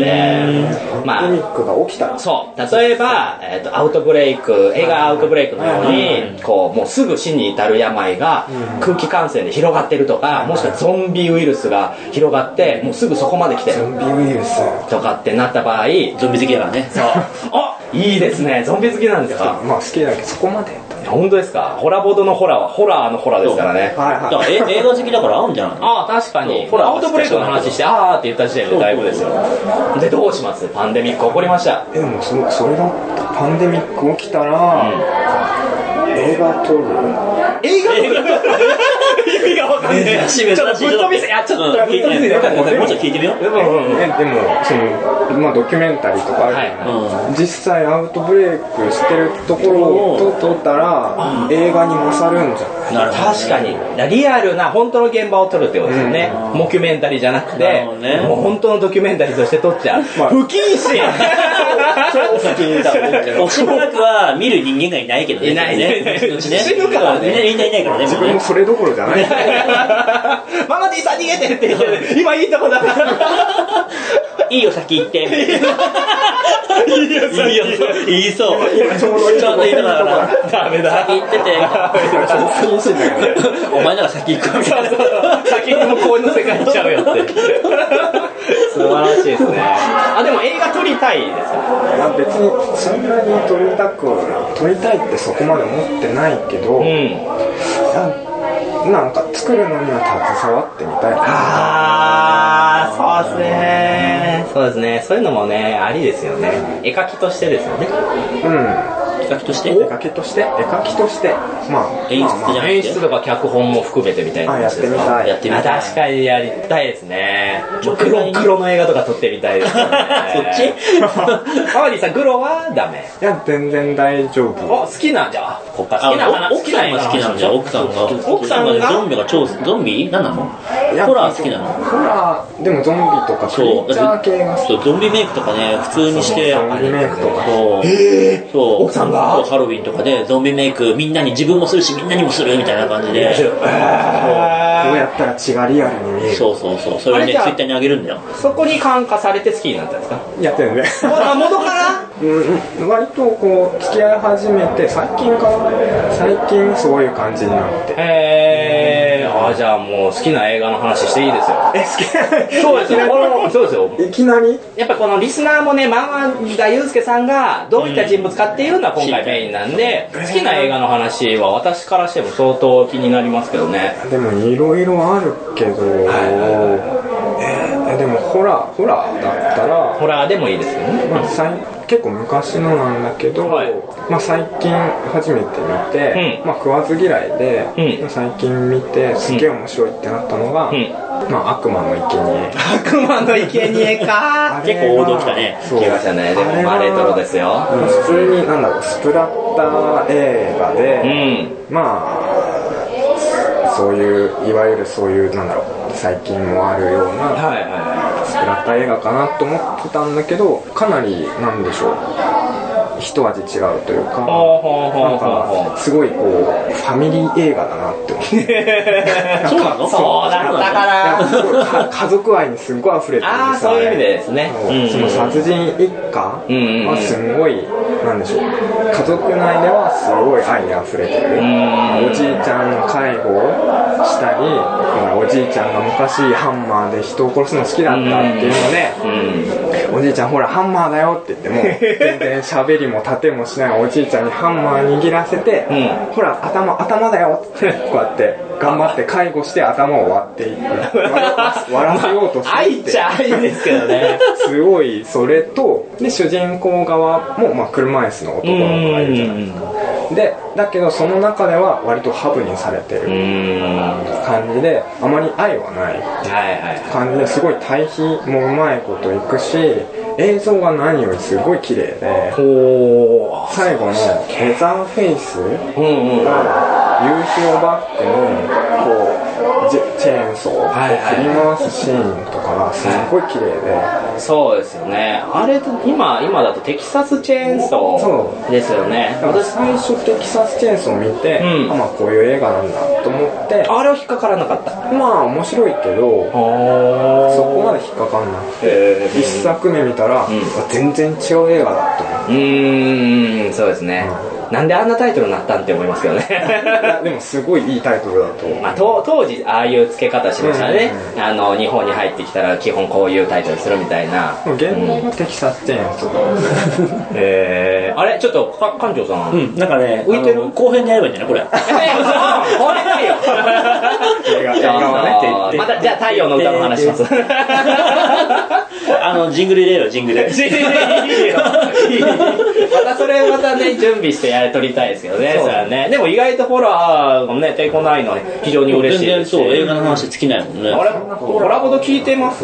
まあ、 パンデミックが起きたら。 そう。例えば、アウトブレイク、映画アウトブレイクのように、こう、もうすぐ死に至る病が空気感染で広がってるとか、もしくはゾンビウイルスが広がって、もうすぐそこまで来てる。 ゾンビウイルス。 とかってなった場合、 ゾンビ好きだからね。 そう。あ、いいですね。ゾンビ好きなんですか？ まあ好きだけど、そこまで。 本当ですか？ホラボドのホラーはホラーのホラーですからね。 はいだから映画好きだから合うんじゃない？ ああ、確かに。 ホラーアウトブレイクの話して、あーって言った時点でだいぶですよ。で、どうします？パンデミック起こりました。 でもそれだパンデミック起きたら、映画撮る。 映画意味がわかんない。ちょっとぶっ飛びせ、いや、ちょっとぶっ飛びせ。 もうちょっと聞いてみよう。 でもその、まあドキュメンタリーとかあるじゃない。実際アウトブレイクしてるところを撮ったら、映画に勝るんじゃない？ なるほど。 確かに。リアルな本当の現場を撮るってことですよね。モキュメンタリーじゃなくて、もう本当のドキュメンタリーとして撮っちゃう。不謹慎。 しばらくは見る人間がいないけどね。 いないね。 死ぬからね。みんないないからね。 自分もそれどころじゃない。 ママディさん逃げてって言って今いいとこだ。 いいよ先行って。いいよ言いそう。 ちょうどいいとこ言いながらダメだ。 先行ってて。お前なら先行くみたいな。 先に向こうの世界行っちゃうよって。素晴らしいですね。あ、でも映画撮りたいですか？ いや別にそんなに撮りたいってそこまで思ってないけど、なんか作るのには携わってみたい。 ああ、そうですね。そうですね。そういうのもね、ありですよね。絵描きとしてですよね。 絵描きとして？ 絵描きとして。まあ演出じゃなくて演出とか脚本も含めてみたいな。 やってみたい。 やってみたい。 確かにやりたいですね。黒の映画とか撮ってみたいですね。 そっち？ 川地さん、黒はダメ？ いや全然大丈夫。 好きなんじゃ。 奥さんが好きなんじゃ。奥さんがゾンビがゾンビ？何なの？ホラー好きなの？ ホラーでもゾンビとかクリーチャー系が好き。 ゾンビメイクとかね普通にしてゾンビメイクとか。 そう奥さんがハロウィンとかでゾンビメイクみんなに自分もするしみんなにもするみたいな感じでこうやったら血がリアルに見える。 そうそれをねツイッターにあげるんだよ。 そこに感化されて好きになったんですか？ やってるね。 元から割とこう付き合い始めて最近そういう感じになって。 じゃあもう好きな映画の話していいですよ。 好きそうですよ。そうですよ。 いきなりやっぱこのリスナーもね、漫画祐介さんがどういった人物かっていうのは今回メインなんで、好きな映画の話は私からしても相当気になりますけどね。 でもいろいろあるけど、でもホラーだったらホラーでもいいですよね。 結構昔のなんだけど、最近初めて見て、食わず嫌いで、最近見てすげえ面白いってなったのが、悪魔の生贄。 悪魔の生贄か。 結構王道来たね。 来ましたね。でもレトロですよ。 普通にスプラッター映画で、そういういわゆるそういう最近もあるようなスプラッター映画かなと思ってたんだけど、かなりなんでしょう、一味違うというか、なんかすごいこうファミリー映画だなって思って。 そうなの？ そうだったから家族愛にすごい溢れてるんですよ。 そういう意味でですね。 その殺人一家はすごいなんでしょう、家族内ではすごい愛に溢れてる。おじいちゃんの介護をしたり、おじいちゃんが昔ハンマーで人を殺すの好きだったっていうので、おじいちゃんほらハンマーだよって言っても全然喋りも立てもしないおじいちゃんにハンマー握らせて、ほら頭だよってこうやって頑張って介護して頭を割っていって笑わせようとして愛っちゃ愛ですけどね。 すごいそれとで主人公側も車椅子の男の子がいるじゃないですか。でだけどその中では割とハブにされてる感じで、あまり愛はない感じで、すごい対比もうまいこといくし、映像が何よりすごい綺麗で、最後のレザーフェイスが夕日をバックにこうチェーンソーを振り回すシーンとかがすごい綺麗で、 そうですよね。あれ今だとテキサスチェーンソーですよね。 私最初テキサスチェーンソーを見て、まあこういう映画なんだと思って、 あれは引っかからなかった。 まあ面白いけどそこまで引っかかんなくて、一作目見たら、全然違う映画だと思う。そうですね。なんであんなタイトルになったんって思いますけどね。 でもすごいいいタイトルだと。 まあ当時ああいう付け方しましたね。日本に入ってきたら基本こういうタイトルするみたいな。 現代がテキサスチェーンソー。 あれちょっと館長さん。 なんかね、 浮いてる後編でやればいいんじゃないこれ。 これないよ。映画はね。またじゃあ太陽の歌の話します。 ジングル入れよジングル。 またそれまたね準備して撮りたいですけどね。そうね。でも意外とホラーがね抵抗ないのは非常に嬉しいですし。 そう映画の話尽きないもんね。 あれホラボド聞いてます？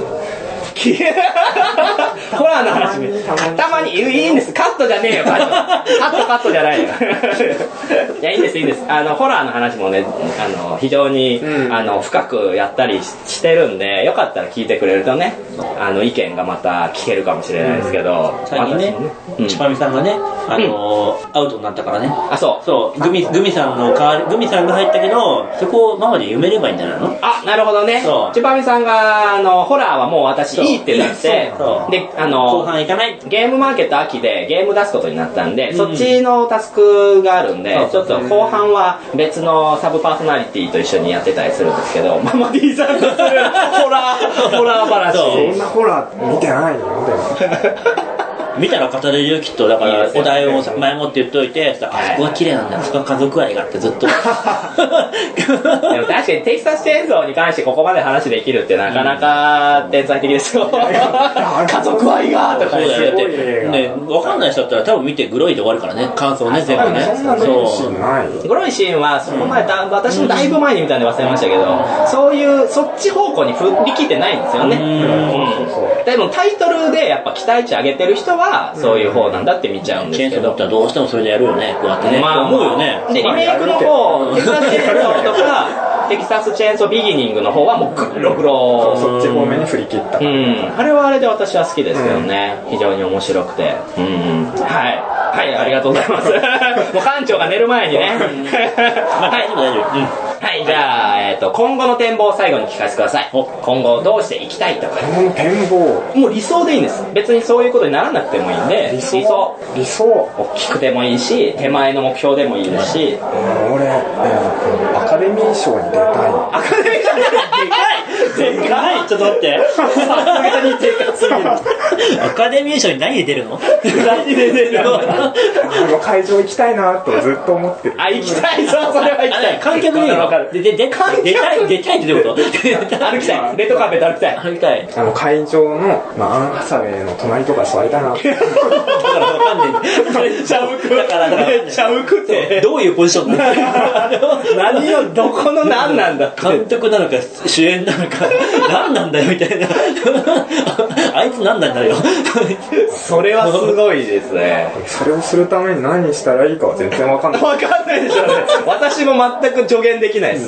ホラーの話たまにいいんです。カットじゃねえよ。カットじゃないよ。いやいいんです。ホラーの話もね非常に深くやったりしてるんで、よかったら聞いてくれるとね意見がまた聞けるかもしれないですけど、 最近ねチパミさんがねアウトになったからね。 あそうグミさんの代わりグミさんが入ったけど、そこをママで埋めればいいんじゃないの？ あなるほどね。チパミさんがホラーはもう私いいってなって、で後半行かないゲームマーケット秋でゲーム出すことになったんで、そっちのタスクがあるんで、ちょっと後半は別のサブパーソナリティと一緒にやってたりするんですけど、ママ D さんとするホラー話。 そんなホラー見てないよでも。 見たら語れるよきっと。だからお題を前もって言っといて、あそこは綺麗なんだ、あそこは家族愛があってずっと。でも確かにテキサスチェーンソーに関してここまで話できるってなかなか天才的ですよ。家族愛がとか言ってね、分かんない人だったら多分見てグロいで終わるからね、感想ね全部ね。 そんなグロいシーンない。 グロいシーンはそこまで私もだいぶ前に見たんで忘れましたけど、そういうそっち方向に振り切ってないんですよね。でもタイトルでやっぱ期待値上げてる人はそういう方なんだって見ちゃうんですけど、 チェーンソーだったらどうしてもそれでやるよね、こうやってね、思うよね。 でリメイクの方テキサスチェーンソーとかテキサスチェーンソービギニングの方はもうグログロ、 そっち方面に振り切った。 あれはあれで私は好きですけどね、非常に面白くて、はい、ありがとうございます。もう館長が寝る前にね。はい、じゃあ今後の展望を最後に聞かせてください。今後どうしていきたいとか。 今後の展望、 もう理想でいいんです。別にそういうことにならなくてもいいんで、理想大きくてもいいし、手前の目標でもいいですし。 俺アカデミー賞に出たい。 アカデミー賞でかい。ちょっと待って、さすがにでかすぎる。アカデミー賞に何で出るの？何で出るの？ 会場行きたいなとずっと思ってる。 行きたい、それは行きたい。 観客でいいの？出たいってどういうこと？ 歩きたい。レッドカーペット歩きたい。 会場のアン・ハサウェイの隣とか座りたいな。だからわかんねえ。めっちゃ浮くって。どういうポジションなの？ 何をどこの何なんだ。 監督なのか主演なのか何なんだよみたいな。あいつ何なんだよ。 それはすごいですね。 それをするために何したらいいかは全然わかんない。 わかんないでしょうね。私も全く助言できないです。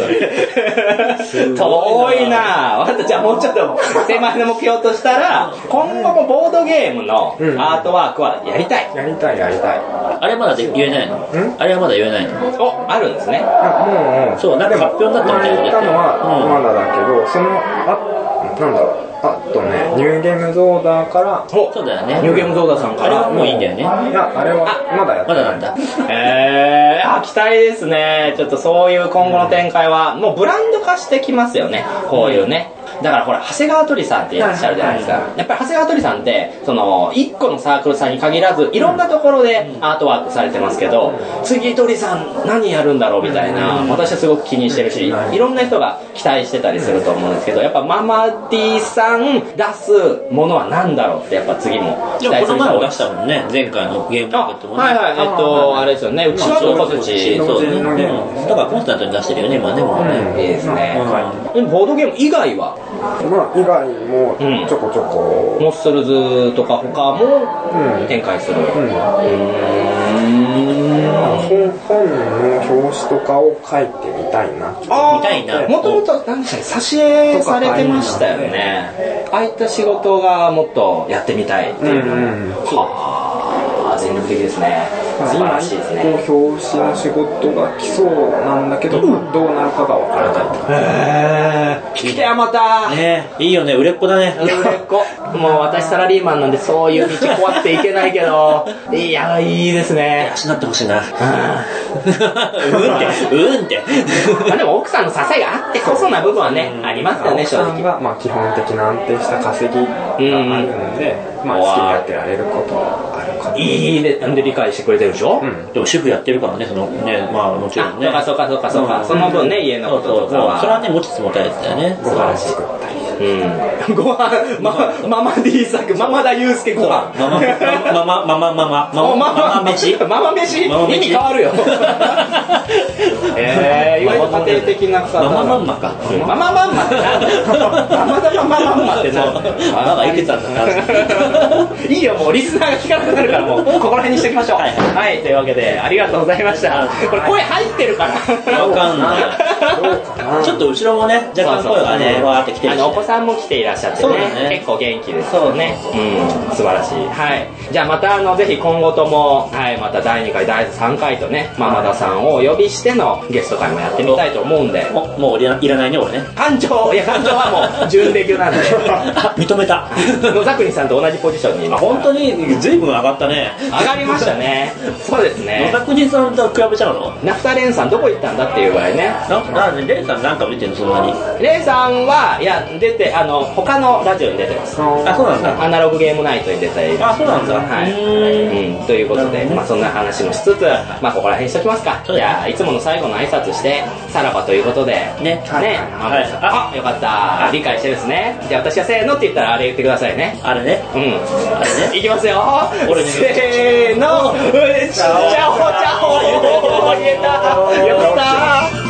遠いな。じゃあもうちょっと手前の目標としたら、今後もボードゲームのアートワークはやりたい。 やりたい。 あれまだ言えないの？あれはまだ言えないの？ あるんですね。 もうそうなんか発表だったみたいな。 言ったのはまだだけど、そのなんだろう。あとね、ニューゲームズオーダーから。 そうだよね。 ニューゲームズオーダーさんから。 あれはもういいんだよね。 いや、あれはまだやってない。 まだなんだ。 期待ですね。ちょっとそういう今後の展開は、もうブランド化してきますよね。こういうね。だからほら、長谷川鳥さんっていらっしゃるじゃないですか。やっぱり長谷川鳥さんって、一個のサークルさんに限らず、いろんなところでアートワークされてますけど、次鳥さん何やるんだろうみたいな、私はすごく気にしてるし、いろんな人が期待してたりすると思うんですけど、やっぱママ D さん出すものは何だろうって、やっぱ次も期待する人が多い。 出したもんね、前回のゲームマーケットもね。 あれですよね、うちはどこ土地。 そうね。だからコンスタントに出してるよね、今ね、もうね。 いいですね。ボードゲーム以外は以外もちょこちょこ、 モッスルズとか他も展開する。 本の表紙とかを書いてみたいな。 見たいな。 もともと何でしたっけ、挿絵されてましたよね。ああいった仕事がもっとやってみたいっていう。全力的ですね。素晴らしいですね。 表紙の仕事が来そうなんだけど、どうなるかがわからないとか。 来てやまた。 ね、いいよね、売れっ子だね。 売れっ子。もう私サラリーマンなんでそういう道怖くていけないけど、いや、いいですね。 養ってほしいな。うんって。 まあでも奥さんの支えがあってこそな部分はね、ありますよね、正直。 奥さんが、まあ基本的な安定した稼ぎがあるんで、まあ好きにやってられることはあるかな。 いいで、なんで理解してくれてるでしょ。 でも主婦やってるからね、そのね、まあもちろんね。 そうか。その分ね、家のこととかは。 それはね、持ちつ持たれてたよね。 ご飯作ったり。 ご飯、ママ D 作、ママ田祐介ご飯。 ママ飯意味変わるよ。意外と家庭的な方。 ママまんまか。 ママまんまってなんだよ。ママまんまってなんだよ。 ママいけたんだな。 いいよ、もうリスナーが聞かなくなるから、もうここら辺にしておきましょう。はい、というわけでありがとうございました。これ声入ってるかな。 わかんない。ちょっと後ろもね、若干声がね、わーってきてるし。 お子さんも来ていらっしゃってね、結構元気ですよね。素晴らしい。はい。じゃあまたぜひ今後とも、また第2回、第3回とね、ママ田さんをお呼びしてのゲスト会もやってみたいと思うんで。 もういらないね、俺ね。 館長はもう準レギュなんで。 認めた。 野沢国さんと同じポジションにいます。 本当に随分上がったね。 上がりましたね。そうですね。 野沢国さんと比べちゃうの？ ナフタレンさんどこ行ったんだっていうぐらいね。 レイさんなんか見てんの、そんなに？ レイさんは、いや、出て、他のラジオに出てます。 あ、そうなんだ。 アナログゲームナイトに出たり。 あ、そうなんだ。 はい。ということで、まあそんな話もしつつ、まあここら辺にしときますか。じゃあ、いつもの最後の挨拶して、さらばということで。ね。あ、よかった。理解してですね。じゃあ私がせーのって言ったらあれ言ってくださいね。 あれね。あれね。 いきますよ。 俺に。 せーの。チャホチャホ。言えた。よかった。